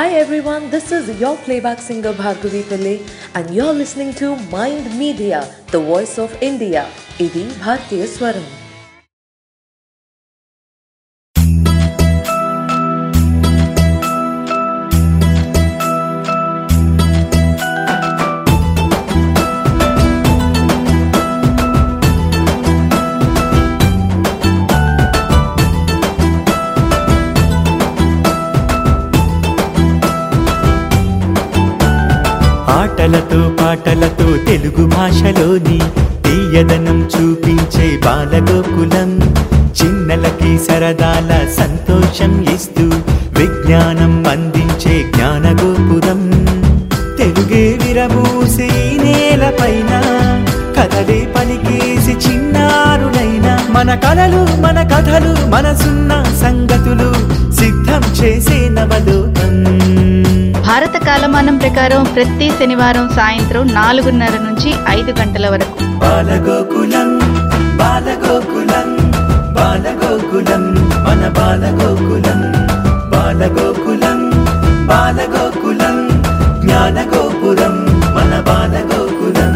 Hi everyone, this is your playback singer Bhargavi Pillai and you're listening to Mind Media, the voice of India. Idi Bharatiya Swaram. ఆటలతో పాటలతో తెలుగు భాషలోని తీయదనం చూపించే బాలగోకులం, చిన్నలకి సరదాల సంతోషం ఇస్తూ విజ్ఞానం అందించే జ్ఞానగోపురం. తెలుగే విరబూసే నేలపైన కథలే పలికేసి చిన్నారులైన మన కలలు మన కథలు మనసున్న సంగతులు సిద్ధం చేసే నవలోకం. భారత కాలమానం ప్రకారం ప్రతి శనివారం సాయంత్రం 4:30 నుంచి 5 గంటల వరకు బాలగోకులం బాలగోకులం బాలగోకులం మన బాలగోకులం. బాలగోకులం బాలగోకులం జ్ఞానగోపురం మన Balagokulam.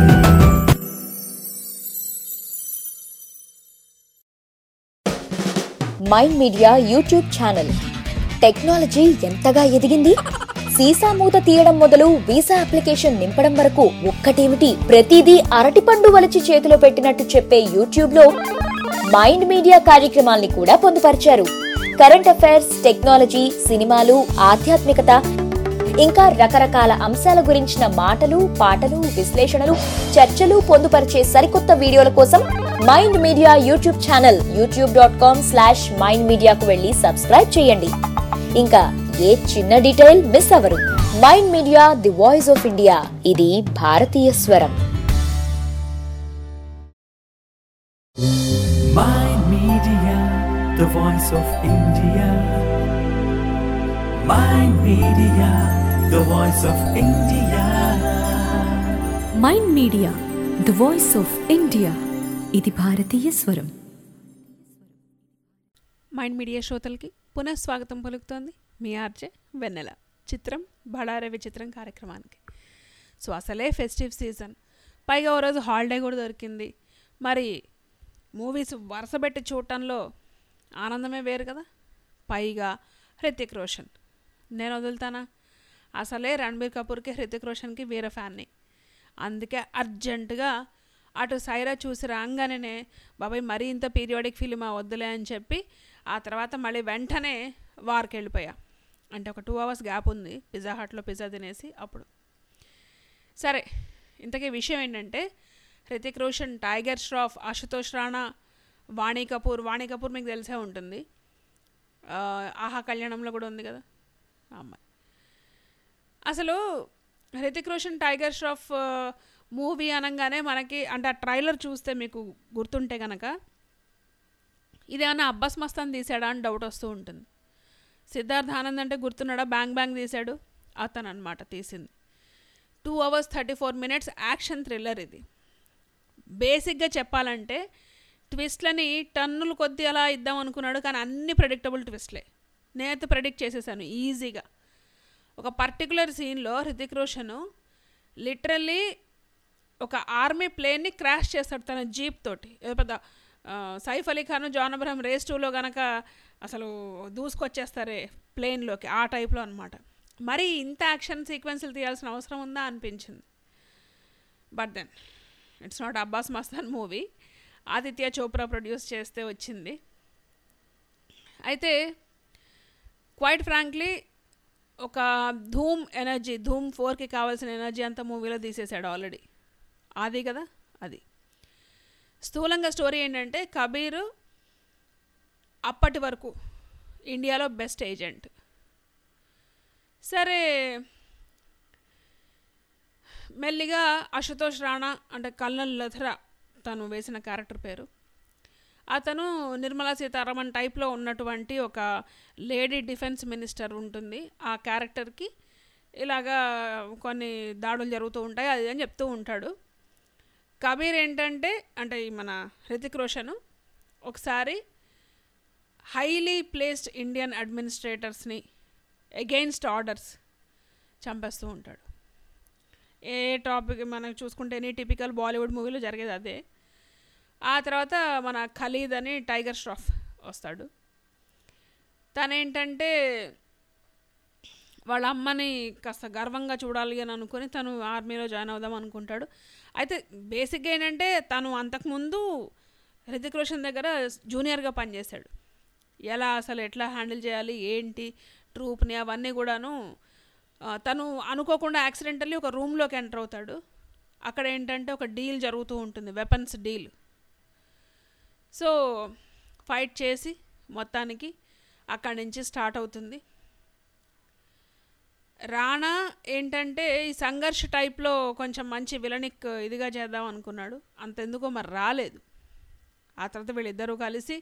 Mind media YouTube channel. Technology ఎంతగా ఎదిగింది, సీసా మూత తీయడం మొదలు వీసా అప్లికేషన్ నింపడం వరకు ఒక్కటేమిటి ప్రతిదీ అరటిపండు వలిచి చేతిలో పెట్టినట్టు చెప్పే యూట్యూబ్ లో మైండ్ మీడియా కార్యక్రమాల్ని కూడా పొందుపరిచారు. కరెంట్ అఫైర్స్, టెక్నాలజీ, సినిమాలు, ఆధ్యాత్మికత, ఇంకా రకరకాల అంశాల గురించిన మాటలు, పాటలు, విశ్లేషణలు, చర్చలు పొందుపరిచే సరికొత్త వీడియోల కోసం mind media YouTube channel youtube.com/mindmedia కు వెళ్లి సబ్స్క్రైబ్ చేయండి. ఇంకా ఏ చిన్న డీటెయిల్ మిస్ అవ్వరు. Mind media, the voice of India. ఇది భారతీయ స్వరం. Mind Media, the voice of India. Mind Media, the voice of India. Mind media the voice of India. ఇది భారతీయ స్వరం. మైండ్ మీడియా శ్రోతలకి పునఃస్వాగతం పలుకుతోంది మీ ఆర్జే వెన్నెల. చిత్రం బళారే విచిత్రం కార్యక్రమానికి. సో అసలే ఫెస్టివ్ సీజన్, పైగా ఓ రోజు హాలిడే కూడా దొరికింది. మరి మూవీస్ వరుసపెట్టి చూడటంలో ఆనందమే వేరు కదా. పైగా హృతిక్ రోషన్, నేను వదులుతానా? అసలే రణబీర్ కపూర్కి హృతిక్ రోషన్కి వీర ఫ్యాన్ని. అందుకే అర్జెంటుగా అటు సైరా చూసి రాగానే బాబాయ్ మరీ ఇంత పీరియాడిక్ ఫిలిమా వద్దులే అని చెప్పి ఆ తర్వాత మళ్ళీ వెంటనే వార్కి వెళ్ళిపోయా. అంటే ఒక 2 hours గ్యాప్ ఉంది పిజ్జా హట్లో పిజ్జా తినేసి. అప్పుడు సరే, ఇంతకీ విషయం ఏంటంటే హృతిక్ రోషన్, టైగర్ ష్రాఫ్, అశుతోష్ రాణా, వాణి కపూర్ మీకు తెలిసే ఉంటుంది, ఆహా కళ్యాణంలో కూడా ఉంది కదా అమ్మాయి. అసలు హృతిక్ రోషన్, టైగర్ ష్రాఫ్ మూవీ అనగానే మనకి అంటే ఆ ట్రైలర్ చూస్తే మీకు గుర్తుంటే కనుక ఇదేమన్నా అబ్బాస్ మస్తాన్ తీసాడా అని డౌట్ వస్తూ ఉంటుంది. సిద్ధార్థ్ ఆనంద్ అంటే గుర్తున్నాడా? బ్యాంగ్ బ్యాంగ్ తీశాడు అతను అనమాట తీసింది. 2 hours 34 minutes యాక్షన్ థ్రిల్లర్ ఇది. బేసిక్గా చెప్పాలంటే ట్విస్ట్లని టన్నులు కొద్ది అలా ఇద్దాం అనుకున్నాడు, కానీ అన్ని ప్రెడిక్టబుల్ ట్విస్ట్లే. నేనైతే ప్రెడిక్ట్ చేసేసాను ఈజీగా. ఒక పర్టికులర్ సీన్లో హృతిక్ రోషన్ లిటరల్లీ ఒక ఆర్మీ ప్లేన్ని క్రాష్ చేస్తాడు తన జీప్ తోటి. పెద్ద సైఫ్ అలీ ఖాన్, జాన్ అబ్రహం రేస్ 2లో కనుక అసలు దూసుకొచ్చేస్తారే ప్లేన్లోకి, ఆ టైప్లో అనమాట. మరి ఇంత యాక్షన్ సీక్వెన్స్లు తీయాల్సిన అవసరం ఉందా అనిపించింది. But then it's not Abbas Mustan movie, Aditya Chopra produce చేస్తే వచ్చింది. అయితే క్వైట్ ఫ్రాంక్లీ ఒక ధూమ్ ఎనర్జీ, ధూమ్ 4కి కావాల్సిన ఎనర్జీ అంతా మూవీలో తీసేశాడు ఆల్రెడీ. అది కదా అది. స్థూలంగా స్టోరీ ఏంటంటే కబీర్ అప్పటి వరకు ఇండియాలో బెస్ట్ ఏజెంట్. సరే, మెల్లిగా అశుతోష్ రాణా అంటే కల్నల్ లథ్రా తను వేసిన క్యారెక్టర్ పేరు, అతను నిర్మలా సీతారామన్ టైప్లో ఉన్నటువంటి ఒక లేడీ డిఫెన్స్ మినిస్టర్ ఉంటుంది. ఆ క్యారెక్టర్కి ఇలాగా కొన్ని దాడులు జరుగుతూ ఉంటాయి అది అని చెప్తూ ఉంటాడు. కబీర్ ఏంటంటే అంటే మన హృతిక్ రోషన్ ఒకసారి హైలీ ప్లేస్డ్ ఇండియన్ అడ్మినిస్ట్రేటర్స్ని అగెయిన్స్ట్ ఆర్డర్స్ చంపేస్తూ ఉంటాడు. ఏ టాపిక్ మనం చూసుకుంటే ఎనీ టిపికల్ బాలీవుడ్ మూవీలో జరిగేది అదే. ఆ తర్వాత మన ఖలీద్ అని టైగర్ ష్రాఫ్ వస్తాడు. తనేంటంటే వాళ్ళ అమ్మని కాస్త గర్వంగా చూడాలి అని అనుకుని తను ఆర్మీలో జాయిన్ అవుదాం అనుకుంటాడు. అయితే బేసిక్గా ఏంటంటే తను అంతకుముందు హృతిక్ రోషన్ దగ్గర జూనియర్గా పనిచేశాడు. ఎలా అసలు ఎట్లా హ్యాండిల్ చేయాలి ఏంటి ట్రూప్ని అవన్నీ కూడాను తను అనుకోకుండా యాక్సిడెంటల్లీ ఒక రూమ్లోకి ఎంటర్ అవుతాడు. అక్కడ ఏంటంటే ఒక డీల్ జరుగుతూ ఉంటుంది, వెపన్స్ డీల్. సో ఫైట్ చేసి మొత్తానికి అక్కడి నుంచి స్టార్ట్ అవుతుంది. రాణా ఏంటంటే ఈ సంఘర్ష్ టైప్లో కొంచెం మంచి విలనిక్ ఇదిగా చేద్దాం అనుకున్నాడు, అంతెందుకో మరి రాలేదు. ఆ తర్వాత వీళ్ళిద్దరూ కలిసి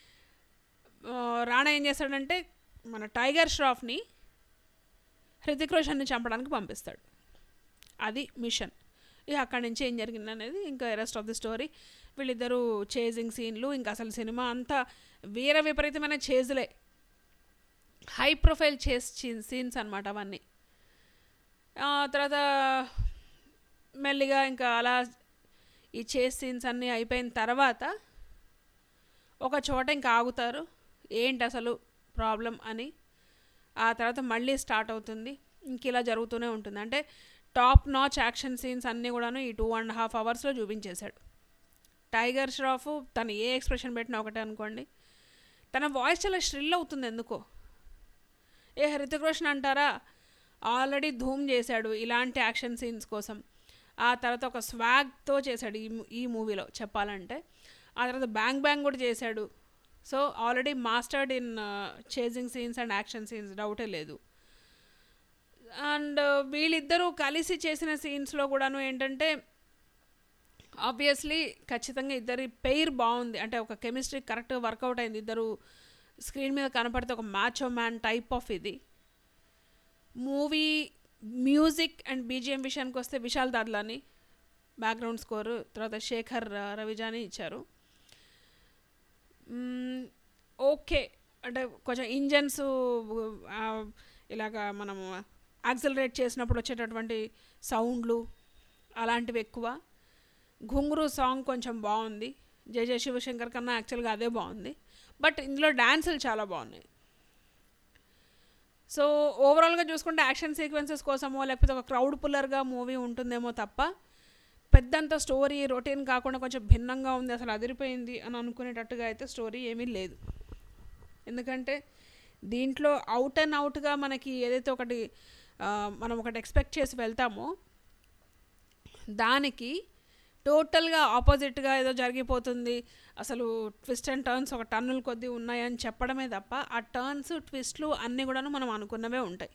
రాణా ఏం చేస్తాడంటే మన టైగర్ ష్రాఫ్ని హృతిక్ రోషన్ని చంపడానికి పంపిస్తాడు. అది మిషన్. ఇక అక్కడి నుంచి ఏం జరిగింది అనేది ఇంకా రెస్ట్ ఆఫ్ ది స్టోరీ. వీళ్ళిద్దరూ చేజింగ్ సీన్లు, ఇంకా అసలు సినిమా అంతా వీర విపరీతమైన చేజులే, హై ప్రొఫైల్ చేస్ సీన్స్ అనమాట అవన్నీ. తర్వాత మెల్లిగా ఇంకా అలా ఈ చేస్ సీన్స్ అన్నీ అయిపోయిన తర్వాత ఒక చోట ఇంకా ఆగుతారు, ఏంటి అసలు ప్రాబ్లం అని. ఆ తర్వాత మళ్ళీ స్టార్ట్ అవుతుంది, ఇంక ఇలా జరుగుతూనే ఉంటుంది. అంటే టాప్ నాచ్ యాక్షన్ సీన్స్ అన్నీ కూడాను ఈ 2.5 అవర్స్లో చూపించేశాడు. టైగర్ ష్రాఫ్ తను ఏ ఎక్స్ప్రెషన్ పెట్టినా ఒకటే అనుకోండి, తన వాయిస్ చాలా ష్రిల్ అవుతుంది ఎందుకో. హృతిక్ రోషన్ అంటారా, ఆల్రెడీ ధూమ్ చేశాడు ఇలాంటి యాక్షన్ సీన్స్ కోసం. ఆ తర్వాత ఒక స్వాగ్తో చేశాడు ఈ మూవీలో చెప్పాలంటే. ఆ తర్వాత బ్యాంగ్ బ్యాంగ్ కూడా చేశాడు. So already mastered in chasing scenes and action scenes, డౌటే లేదు. అండ్ వీళ్ళిద్దరూ కలిసి చేసిన సీన్స్లో కూడాను ఏంటంటే ఆబ్వియస్లీ ఖచ్చితంగా ఇద్దరి పెయిర్ బాగుంది, అంటే ఒక కెమిస్ట్రీ కరెక్ట్గా వర్కౌట్ అయింది. ఇద్దరు స్క్రీన్ మీద కనపడితే ఒక మ్యాచో మ్యాన్ టైప్ ఆఫ్ ఇది. మూవీ మ్యూజిక్ అండ్ బీజిఎం విషయానికి వస్తే విశాల్ దాద్లాని బ్యాక్గ్రౌండ్ స్కోరు, తర్వాత శేఖర్ రవిజాని ఇచ్చారు. ఓకే, అంటే కొంచెం ఇంజన్స్ ఇలాగా మనము యాక్సిలరేట్ చేసినప్పుడు వచ్చేటటువంటి సౌండ్లు అలాంటివి ఎక్కువ. ఘుంగురు సాంగ్ కొంచెం బాగుంది, జయ శివశంకర్ కన్నా యాక్చువల్గా అదే బాగుంది. బట్ ఇందులో డ్యాన్సులు చాలా బాగున్నాయి. సో ఓవరాల్గా చూసుకుంటే యాక్షన్ సీక్వెన్సెస్ కోసమో లేకపోతే ఒక క్రౌడ్ పుల్లర్గా మూవీ ఉంటుందేమో తప్ప పెద్దంత స్టోరీ రొటీన్ కాకుండా కొంచెం భిన్నంగా ఉంది, అసలు అదిరిపోయింది అని అనుకునేటట్టుగా అయితే స్టోరీ ఏమీ లేదు. ఎందుకంటే దీంట్లో అవుట్ అండ్ అవుట్గా మనకి ఏదైతే ఒకటి మనం ఒకటి ఎక్స్పెక్ట్ చేసి వెళ్తామో దానికి టోటల్గా ఆపోజిట్గా ఏదో జరిగిపోతుంది, అసలు ట్విస్ట్ అండ్ టర్న్స్ ఒక టన్నుల కొద్దీ ఉన్నాయని చెప్పడమే తప్ప ఆ టర్న్స్ ట్విస్ట్లు అన్నీ కూడాను మనం అనుకున్నవే ఉంటాయి.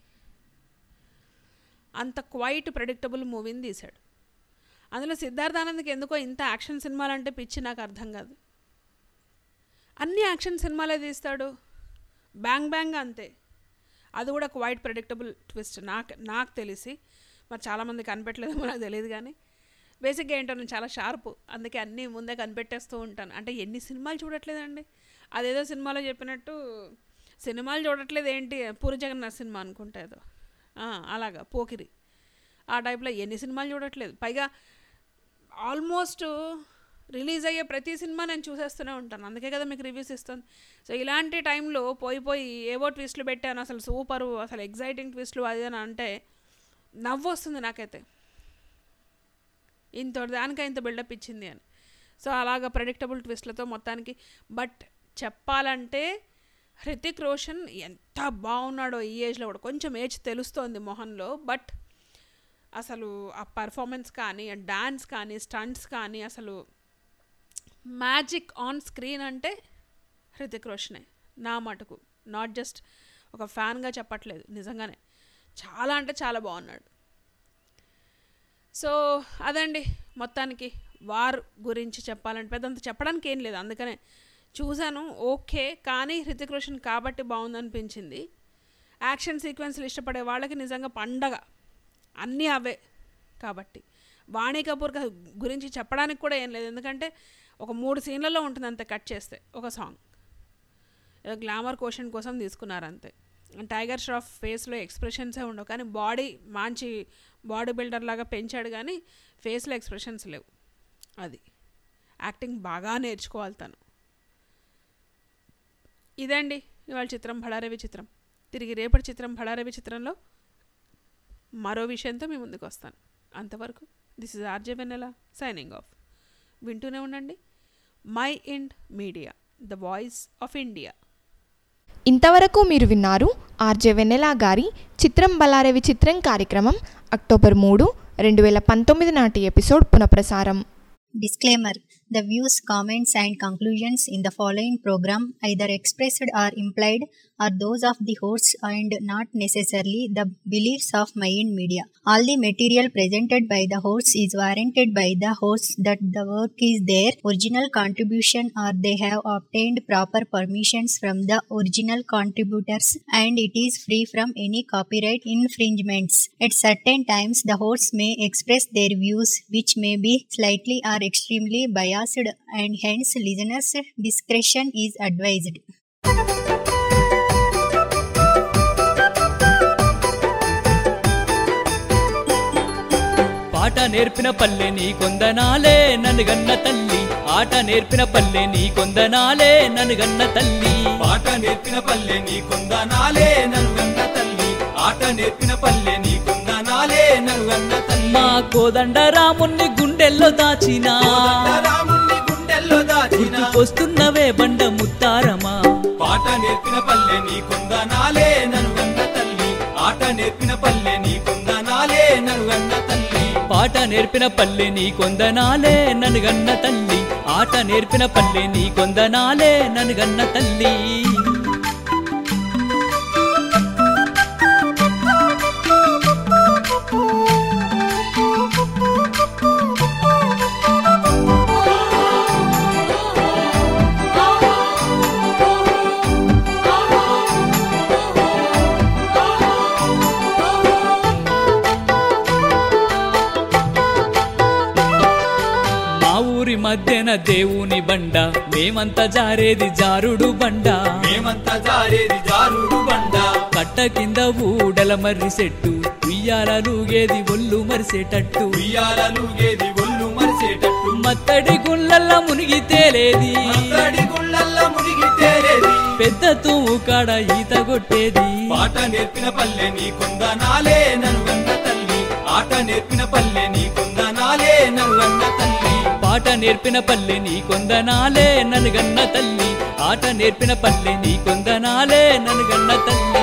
అంత క్వైట్ ప్రెడిక్టబుల్ మూవీని తీశాడు. అందులో సిద్ధార్థానంద్కి ఎందుకో ఇంత యాక్షన్ సినిమాలంటే పిచ్చి, నాకు అర్థం కాదు. అన్ని యాక్షన్ సినిమాలే తీస్తాడు, బ్యాంగ్ బ్యాంగ్ అంతే, అది కూడా క్వైట్ ప్రెడిక్టబుల్ ట్విస్ట్ నాకు తెలిసి. మరి చాలామంది కనిపెట్టలేదేమో నాకు తెలియదు, కానీ బేసిక్గా ఏంటో నేను చాలా షార్పు, అందుకే అన్నీ ముందే కనిపెట్టేస్తూ ఉంటాను. అంటే ఎన్ని సినిమాలు చూడట్లేదండి, అదేదో సినిమాలో చెప్పినట్టు సినిమాలు చూడట్లేదు ఏంటి, పూరి జగన్నాథ్ సినిమా అనుకుంటా ఏదో అలాగా పోకిరి ఆ టైప్లో ఎన్ని సినిమాలు చూడట్లేదు. పైగా ఆల్మోస్ట్ రిలీజ్ అయ్యే ప్రతి సినిమా నేను చూసేస్తూనే ఉంటాను, అందుకే కదా మీకు రివ్యూస్ ఇస్తాను. సో ఇలాంటి టైంలో పోయి ఏవో ట్విస్ట్లు పెట్టాను, అసలు సూపరు, అసలు ఎగ్జైటింగ్ ట్విస్ట్లు అది అని అంటే నవ్వు వస్తుంది నాకైతే, ఇంత దానికా ఇంత బిల్డప్ ఇచ్చింది అని. సో అలాగా ప్రెడిక్టబుల్ ట్విస్ట్లతో మొత్తానికి. బట్ చెప్పాలంటే హృతిక్ రోషన్ ఎంత బాగున్నాడో ఈ ఏజ్లో కూడా, కొంచెం ఏజ్ తెలుస్తోంది మొహంలో, బట్ అసలు ఆ పర్ఫార్మెన్స్ కానీ ఆ డాన్స్ కానీ స్టంట్స్ కానీ అసలు మ్యాజిక్ ఆన్ స్క్రీన్ అంటే హృతిక్ రోషనే నా మటుకు. నాట్ జస్ట్ ఒక ఫ్యాన్గా చెప్పట్లేదు, నిజంగానే చాలా అంటే చాలా బాగున్నాడు. సో అదండి మొత్తానికి వార్ గురించి చెప్పాలంటే పెద్దంత చెప్పడానికి ఏం లేదు, అందుకనే చూశాను ఓకే. కానీ హృతిక్ రోషన్ కాబట్టి బాగుందనిపించింది. యాక్షన్ సీక్వెన్స్లు ఇష్టపడే వాళ్ళకి నిజంగా పండగ, అన్నీ అవే కాబట్టి. వాణి కపూర్ గురించి చెప్పడానికి కూడా ఏం లేదు, ఎందుకంటే ఒక 3 సీన్లలో ఉంటుంది అంతే, కట్ చేస్తే ఒక సాంగ్, ఏదో గ్లామర్ క్వశ్చన్ కోసం తీసుకున్నారు అంతే. టైగర్ ష్రాఫ్ ఫేస్లో ఎక్స్ప్రెషన్సే ఉండవు, కానీ బాడీ మంచి బాడీ బిల్డర్ లాగా పెంచాడు, కానీ ఫేస్లో ఎక్స్ప్రెషన్స్ లేవు. అది యాక్టింగ్ బాగా నేర్చుకోవాలి తను. ఇదండి ఇవాళ చిత్రం బళారే విచిత్రం. తిరిగి రేపటి చిత్రం బళారే విచిత్రంలో మరో విషయంతో మీ ముందుకు వస్తాను. అంతవరకు this is RJ Vennela signing off. వింటూనే ఉండండి mind media, the voice of India. ఇంతవరకు మీరు విన్నారు ఆర్జే వెన్నెల గారి చిత్రం బలారే విచిత్రం కార్యక్రమం అక్టోబర్ 3, 2019 నాటి ఎపిసోడ్ పునఃప్రసారం. Disclaimer: the views, comments and conclusions in the following program either expressed or implied are those of the hosts and not necessarily the beliefs of Mind Media. All the material presented by the hosts is warranted by the hosts that the work is their original contribution or they have obtained proper permissions from the original contributors and it is free from any copyright infringements. At certain times, the hosts may express their views which may be slightly or extremely biased and hence listeners' discretion is advised. పాట నేర్పిన పల్లె నీ కొందనాలే నన్నుగన్న తల్లి, ఆట నేర్పిన పల్లె నీ కొందనాలే నన్నుగన్న తల్లి. పాట నేర్పిన పల్లె నీ కొందనాలే నన్నుగన్న తల్లి, ఆట నేర్పిన పల్లె నీ కొందనాలే నన్నుగన్న తల్లి. మా కోదండ రాముణ్ణి గుండెల్లో దాచిన, రాముణ్ణి గుండెల్లో దాచిన వస్తున్నవే బండ ముత్తారమా. పాట నేర్పిన పల్లె నీ కొందనాలే నన్నుగన్న తల్లి, ఆట నేర్పిన పల్లె నీ కొందనాలే నన్నుగన్న తల్లి. పాట నేర్పిన పల్లె నీ కొందనాలే నన్నుగన్న తల్లి, ఆట నేర్పిన పల్లె నీ కొందనాలే నన్నుగన్న తల్లి. మధ్యన దేవుని బండ మేమంతా జారేది జారుడు బండ, మేమంతా జారేది జారుడు బండ. కట్ట కింద ఊడల మర్రి సెట్టు ఉయ్యాలలుగేది ఒళ్ళు మరిసేటట్టు, ఉయ్యాలలుగేది ఒళ్ళు మరిసేటట్టు. మత్తడి గుళ్ళల్లా మునిగి తేలేది, మత్తడి గుళ్ళల్లా మునిగి తేలేది. పెద్ద తూము కాడ ఈత కొట్టేది. పాట నేర్పిన పల్లె నీ కొందనాలే నన్నుగన్న తల్లి, ఆట నేర్పిన పల్లె నీ కొందనాలే నన్నుగన్న తల్లి. పాట నేర్పిన పల్లె నీ కొందనాలే నన్నుగన్న తల్లి, ఆట నేర్పిన పల్లె నీ కొందనాలే నన్నుగన్న తల్లి.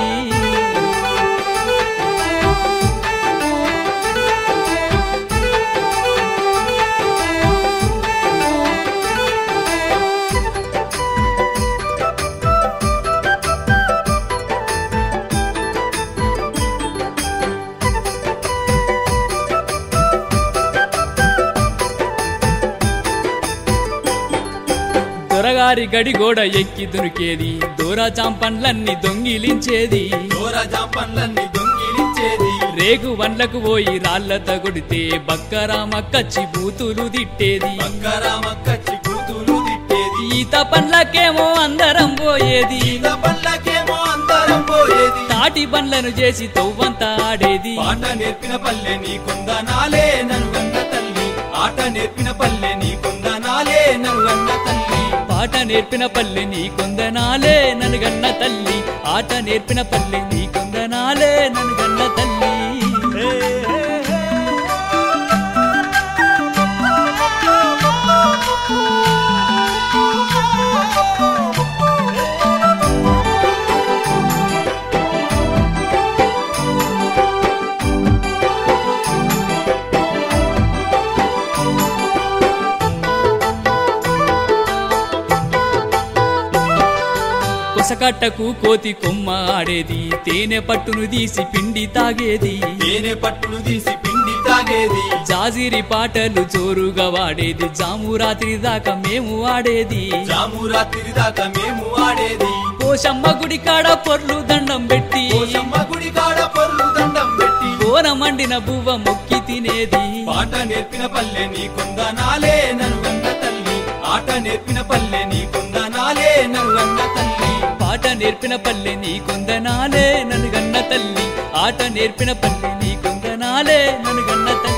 దొరగారి గడిగోడ ఎక్కి దొరికేది, దూరా జాంపన్లన్నీ దొంగిలించేది, దూరా జాంపన్లన్నీ దొంగిలించేది. రేగు వండ్లకు పోయి రాళ్లతో కొడితే బక్కరామక్కచ్చి బూతులు తిట్టేది, బక్కరామక్కచ్చి బూతులు తిట్టేది. ఈత పండ్లకేమో అందరం పోయేది, ఈత పండ్లకేమో అందరం పోయేది. తాటి బండ్లను చేసి తవ్వంతా ఆడేది. పాట నేర్పిన పల్లె నీ కొందనాలే నన్నుగన్న తల్లి, ఆట నేర్పిన పల్లె నీ కొందనాలే నన్నుగన్న తల్లి. పాట నేర్పిన పల్లె నీ కొందనాలే నన్నుగన్న తల్లి, ఆట నేర్పిన పల్లె నీ కొందనాలే నన్నుగన్న తల్లి. కొసకట్టకు కోతి కొమ్మ ఆడేది, తేనె పట్టును తీసి పిండి తాగేది, తేనె పట్టును తీసి పిండి తాగేది. జాజిరి పాటలు జోరుగా వాడేది, జాము రాత్రి దాకా మేము ఆడేది, జాము రాత్రి దాకా మేము ఆడేది. పోషమ్మ గుడి కాడ పొర్లు దండం పెట్టి, పోషమ్మ గుడి కాడ పొర్లు దండం పెట్టి, కోన మండిన బువ్వ మొక్కి తినేది. పాట నేర్పిన పల్లె నీ కొందనాలే నన్నుగన్న తల్లి, ఆట నేర్పిన పల్లె నీ కొందనాలే నన్నుగన్న తల్లి. పాట ఆట నేర్పిన పల్లె నీ కొందనాలే నన్ను గన్న తల్లి ఆట నేర్పిన పల్లె నీ కొందనాలే నన్ను గన్న తల్లి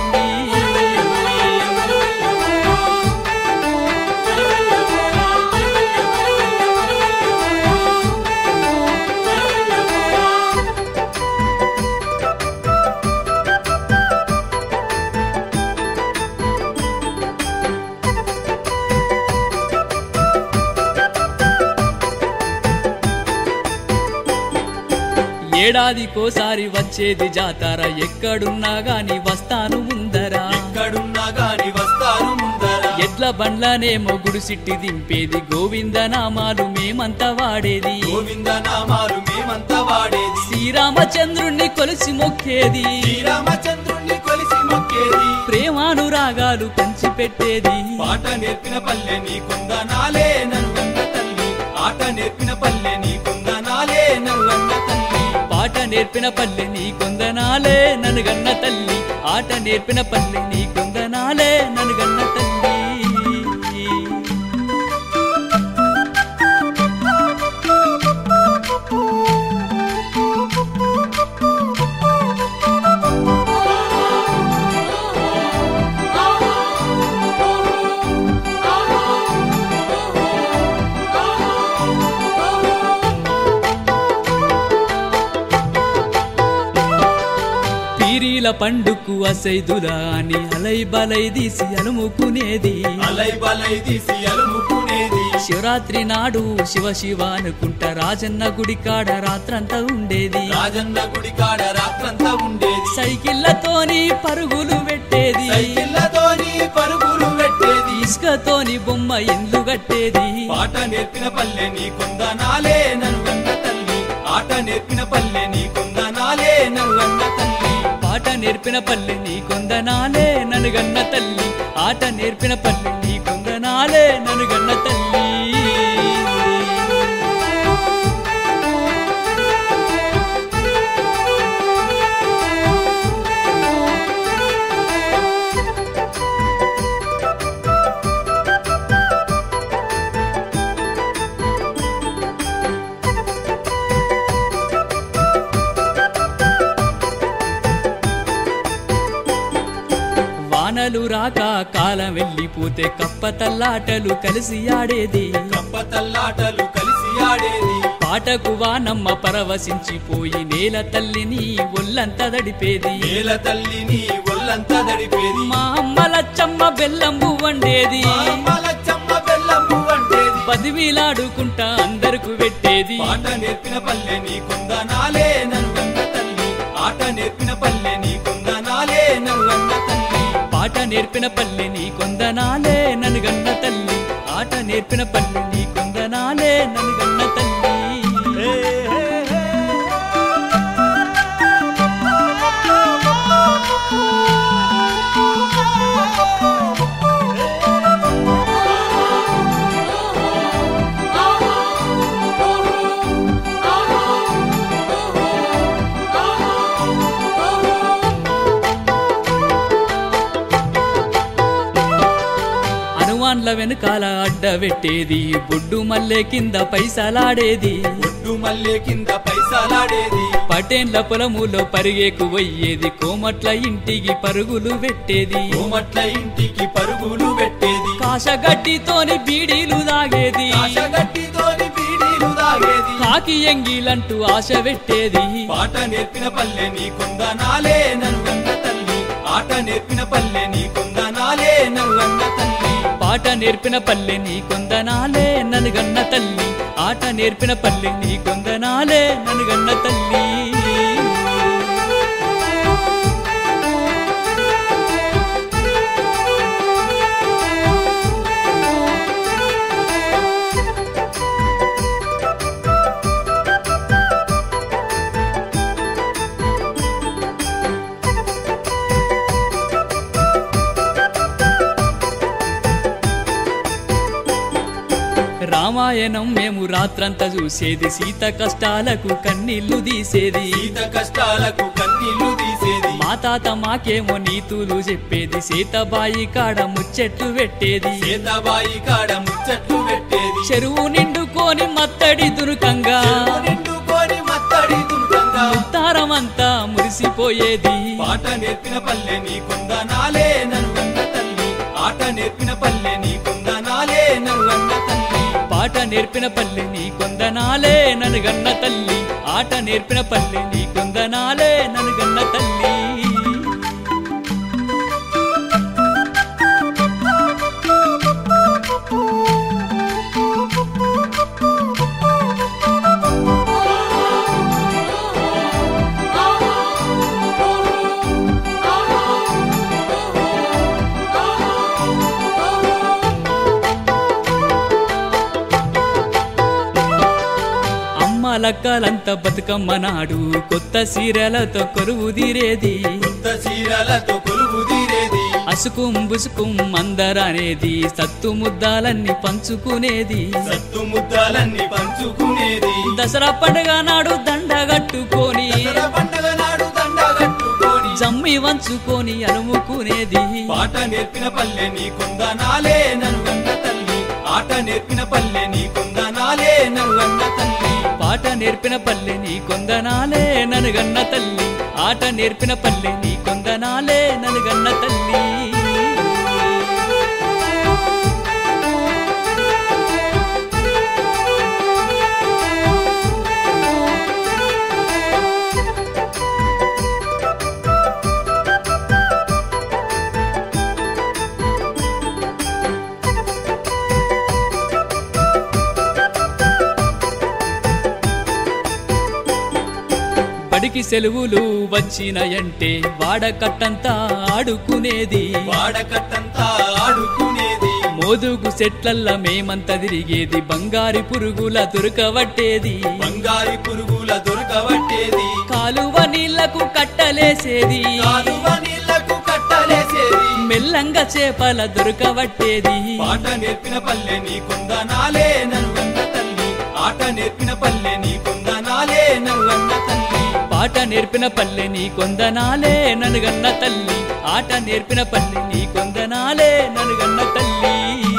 ఏడాదికోసారి వచ్చేది జాతర ఎక్కడున్నా గాని వస్తాను ముందరా ఎడ్ల బండ్లనేమో గుడిసిట్టి దింపేది గోవింద నామాలు మేమంతా వాడేది శ్రీరామచంద్రుణ్ణి కొలిసి మొక్కేది ప్రేమానురాగాలు పంచిపెట్టేది పాట నేర్పిన పల్లె నీ కొందనాలే నన్ను గన్న తల్లి ఆట నేర్పిన పల్లె నీ కొందనాలే నన్ను గన్న తల్లి ఆట నేర్పిన పల్లె నీ కొందనాలే నన్ను గన్న తల్లి ఆట నేర్పిన పల్లె నీ కొందనాలే నన్ను గన్న తల్లి పీరీల పండుకు అసైదులా అని అలై బలై తీసి అలుముకునేది శివరాత్రి నాడు శివ శివ అనుకుంటా రాజన్న గుడి కాడ రాత్రంతా ఉండేది సైకిళ్ళతోని పరుగులు పెట్టేది ఇసుకతోని బొమ్మ ఇండ్లు కట్టేది పాట నేర్పిన పల్లె నీ కొందనాలే నన్ను గన్న తల్లి ఆట నేర్పిన పల్లె నీ కొందనాలే నన్ను గన్న తల్లి ఆట నేర్పిన పల్లె నీ కొందనాలే నన్ను గన్న తల్లి ఆట నేర్పిన పల్లె నీ కొందనాలే నన్ను గన్న తల్లి వానలు రాక కాలం వెళ్ళిపోతే కప్పతల్లాటలు కలిసి ఆడేది పాటకు వానమ్మ పరవశించిపోయి నేల తల్లిని ఒళ్ళంతా దడిపేది మా అమ్మ లచ్చమ్మ బెల్లంబు వండేది పదివిలాడుకుంటా అందరకు పెట్టేది ఆట నేర్పిన పల్లె నీ కొందనాలే నన్ను గన్న తల్లి ఆట నేర్పిన పల్లె నీ కొందనాలే నన్ను గన్న తల్లి ఆట నేర్పిన పల్లె నీ కొందనాలే నన్ను గన్న తల్లి ఆట నేర్పిన పల్లె నీ కొందనాలే నన్ను గన్న తల్లి అనువాన్ల వెనుకాల అడ్డ పెట్టేది బొడ్డు మల్లె కింద పైసలాడేది పటేన్ల పొలములో పరిగేకు పోయేది కోమట్ల ఇంటికి పరుగులు పెట్టేది కాశగడ్డితోని బీడీలు తాగేది కాకి ఎంగిలంటూ ఆశ పెట్టేది పాట నేర్పిన పల్లె నీ కొందనాలే నన్ను గన్న తల్లి ఆట నేర్పిన పల్లె నీ కొందనాలే నన్ను గన్న తల్లి ఆట నేర్పిన పల్లె నీ కొందనాలే నన్ను గన్న తల్లి ఆట నేర్పిన పల్లె నీ కొందనాలే నన్ను గన్న తల్లి రామాయణం మేము రాత్రంతా చూసేది సీత కష్టాలకు కన్నీళ్లు తీసేది మా తాత మాకేమో నీతులు చెప్పేది సీతబాయి కాడ ముచ్చట్లు పెట్టేది చెరువు నిండుకొని మత్తడి దునుకంగా ముత్తారమంతా మురిసిపోయేది పాట నేర్పిన పల్లె నీ కొందనాలే నన్ను తల్లి ఆట నేర్పిన పల్లె నీ కొందనాలే నన్ను తల్లి పాట నేర్పిన పల్లె నీ కొందనాలే ననుగన్న తల్లి ఆట నేర్పిన పల్లె నీ కొందనాలే ననుగన్న తల్లి లక్కలంతా బతుకమ్మ నాడు కొత్త సీరలతో కొలువు తీరేది అసుకుం బుసుకుం అందరనేది సత్తు ముద్దాలన్నీ పంచుకునేది దసరా పండుగ నాడు దండగట్టుకొని జమ్మి వంచుకొని అలుముకునేది పాట నేర్పిన పల్లె నీ కొందనాలే నన్ను తల్లి ఆట నేర్పిన పల్లె నీ కొందనాలే నన్ను తల్లి పాట నేర్పిన పల్లె నీ కొందనాలే ననుగన్న తల్లి ఆట నేర్పిన పల్లె నీ కొందనాలే ననుగన్న తల్లి బడికి సెలవులు వచ్చినాయంటే వాడకట్టంతా ఆడుకునేది మోదుగు చెట్లల్ల మేమంతా తిరిగేది బంగారి పురుగుల దొరకవట్టేది కాలువ నీళ్లకు కట్టలేసేది మెల్లంగా చేపల దొరకవట్టేది పాట నేర్పిన పల్లె నీ కొందనాలే నన్ను తల్లి ఆట నేర్పిన పల్లె నీ కొందనాలే నన్ను తల్లి పాట నేర్పిన పల్లె నీ కొందనాలే ననుగన్న తల్లి ఆట నేర్పిన పల్లె నీ కొందనాలే ననుగన్న తల్లి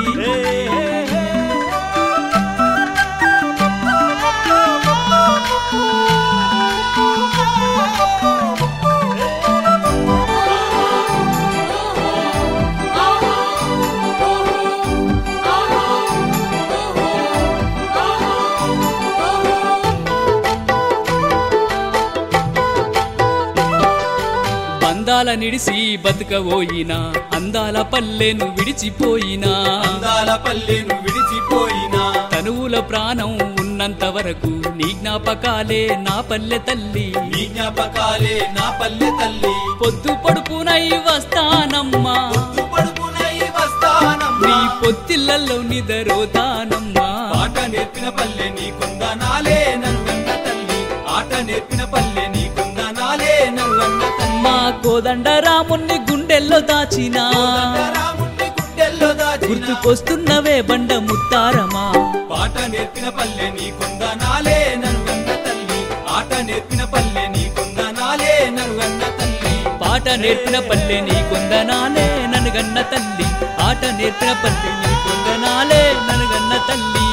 అందాల నిడిసి బతుకబోయినా అందాల పల్లెను విడిచిపోయినా తనువుల ప్రాణం ఉన్నంత వరకు నీ జ్ఞాపకాలే నా పల్లె తల్లి పొద్దు పడుపునై వస్తానమ్మా నీ పొత్తిళ్ళల్లో నిదరోతానమ్మా పాట నేర్పిన పల్లె నీ కొందనాలే నన్ను తల్లి ఆట నేర్పిన పల్లె నీ కొందనాలే నన్ను మా కోదండ రాముణ్ణి గుండెల్లో దాచినా గుర్తుకొస్తున్నవే బండ ముత్తారమా పాట నేర్పిన పల్లె నీ కొందనాలే నన్ను తల్లి ఆట నేర్పిన పల్లె నీ కొందనాలే నన్ను తల్లి పాట నేర్పిన పల్లె నీ కొందనాలే ననుగన్న తల్లి ఆట నేర్పిన పల్లె నీ కొందనాలే ననుగన్న తల్లి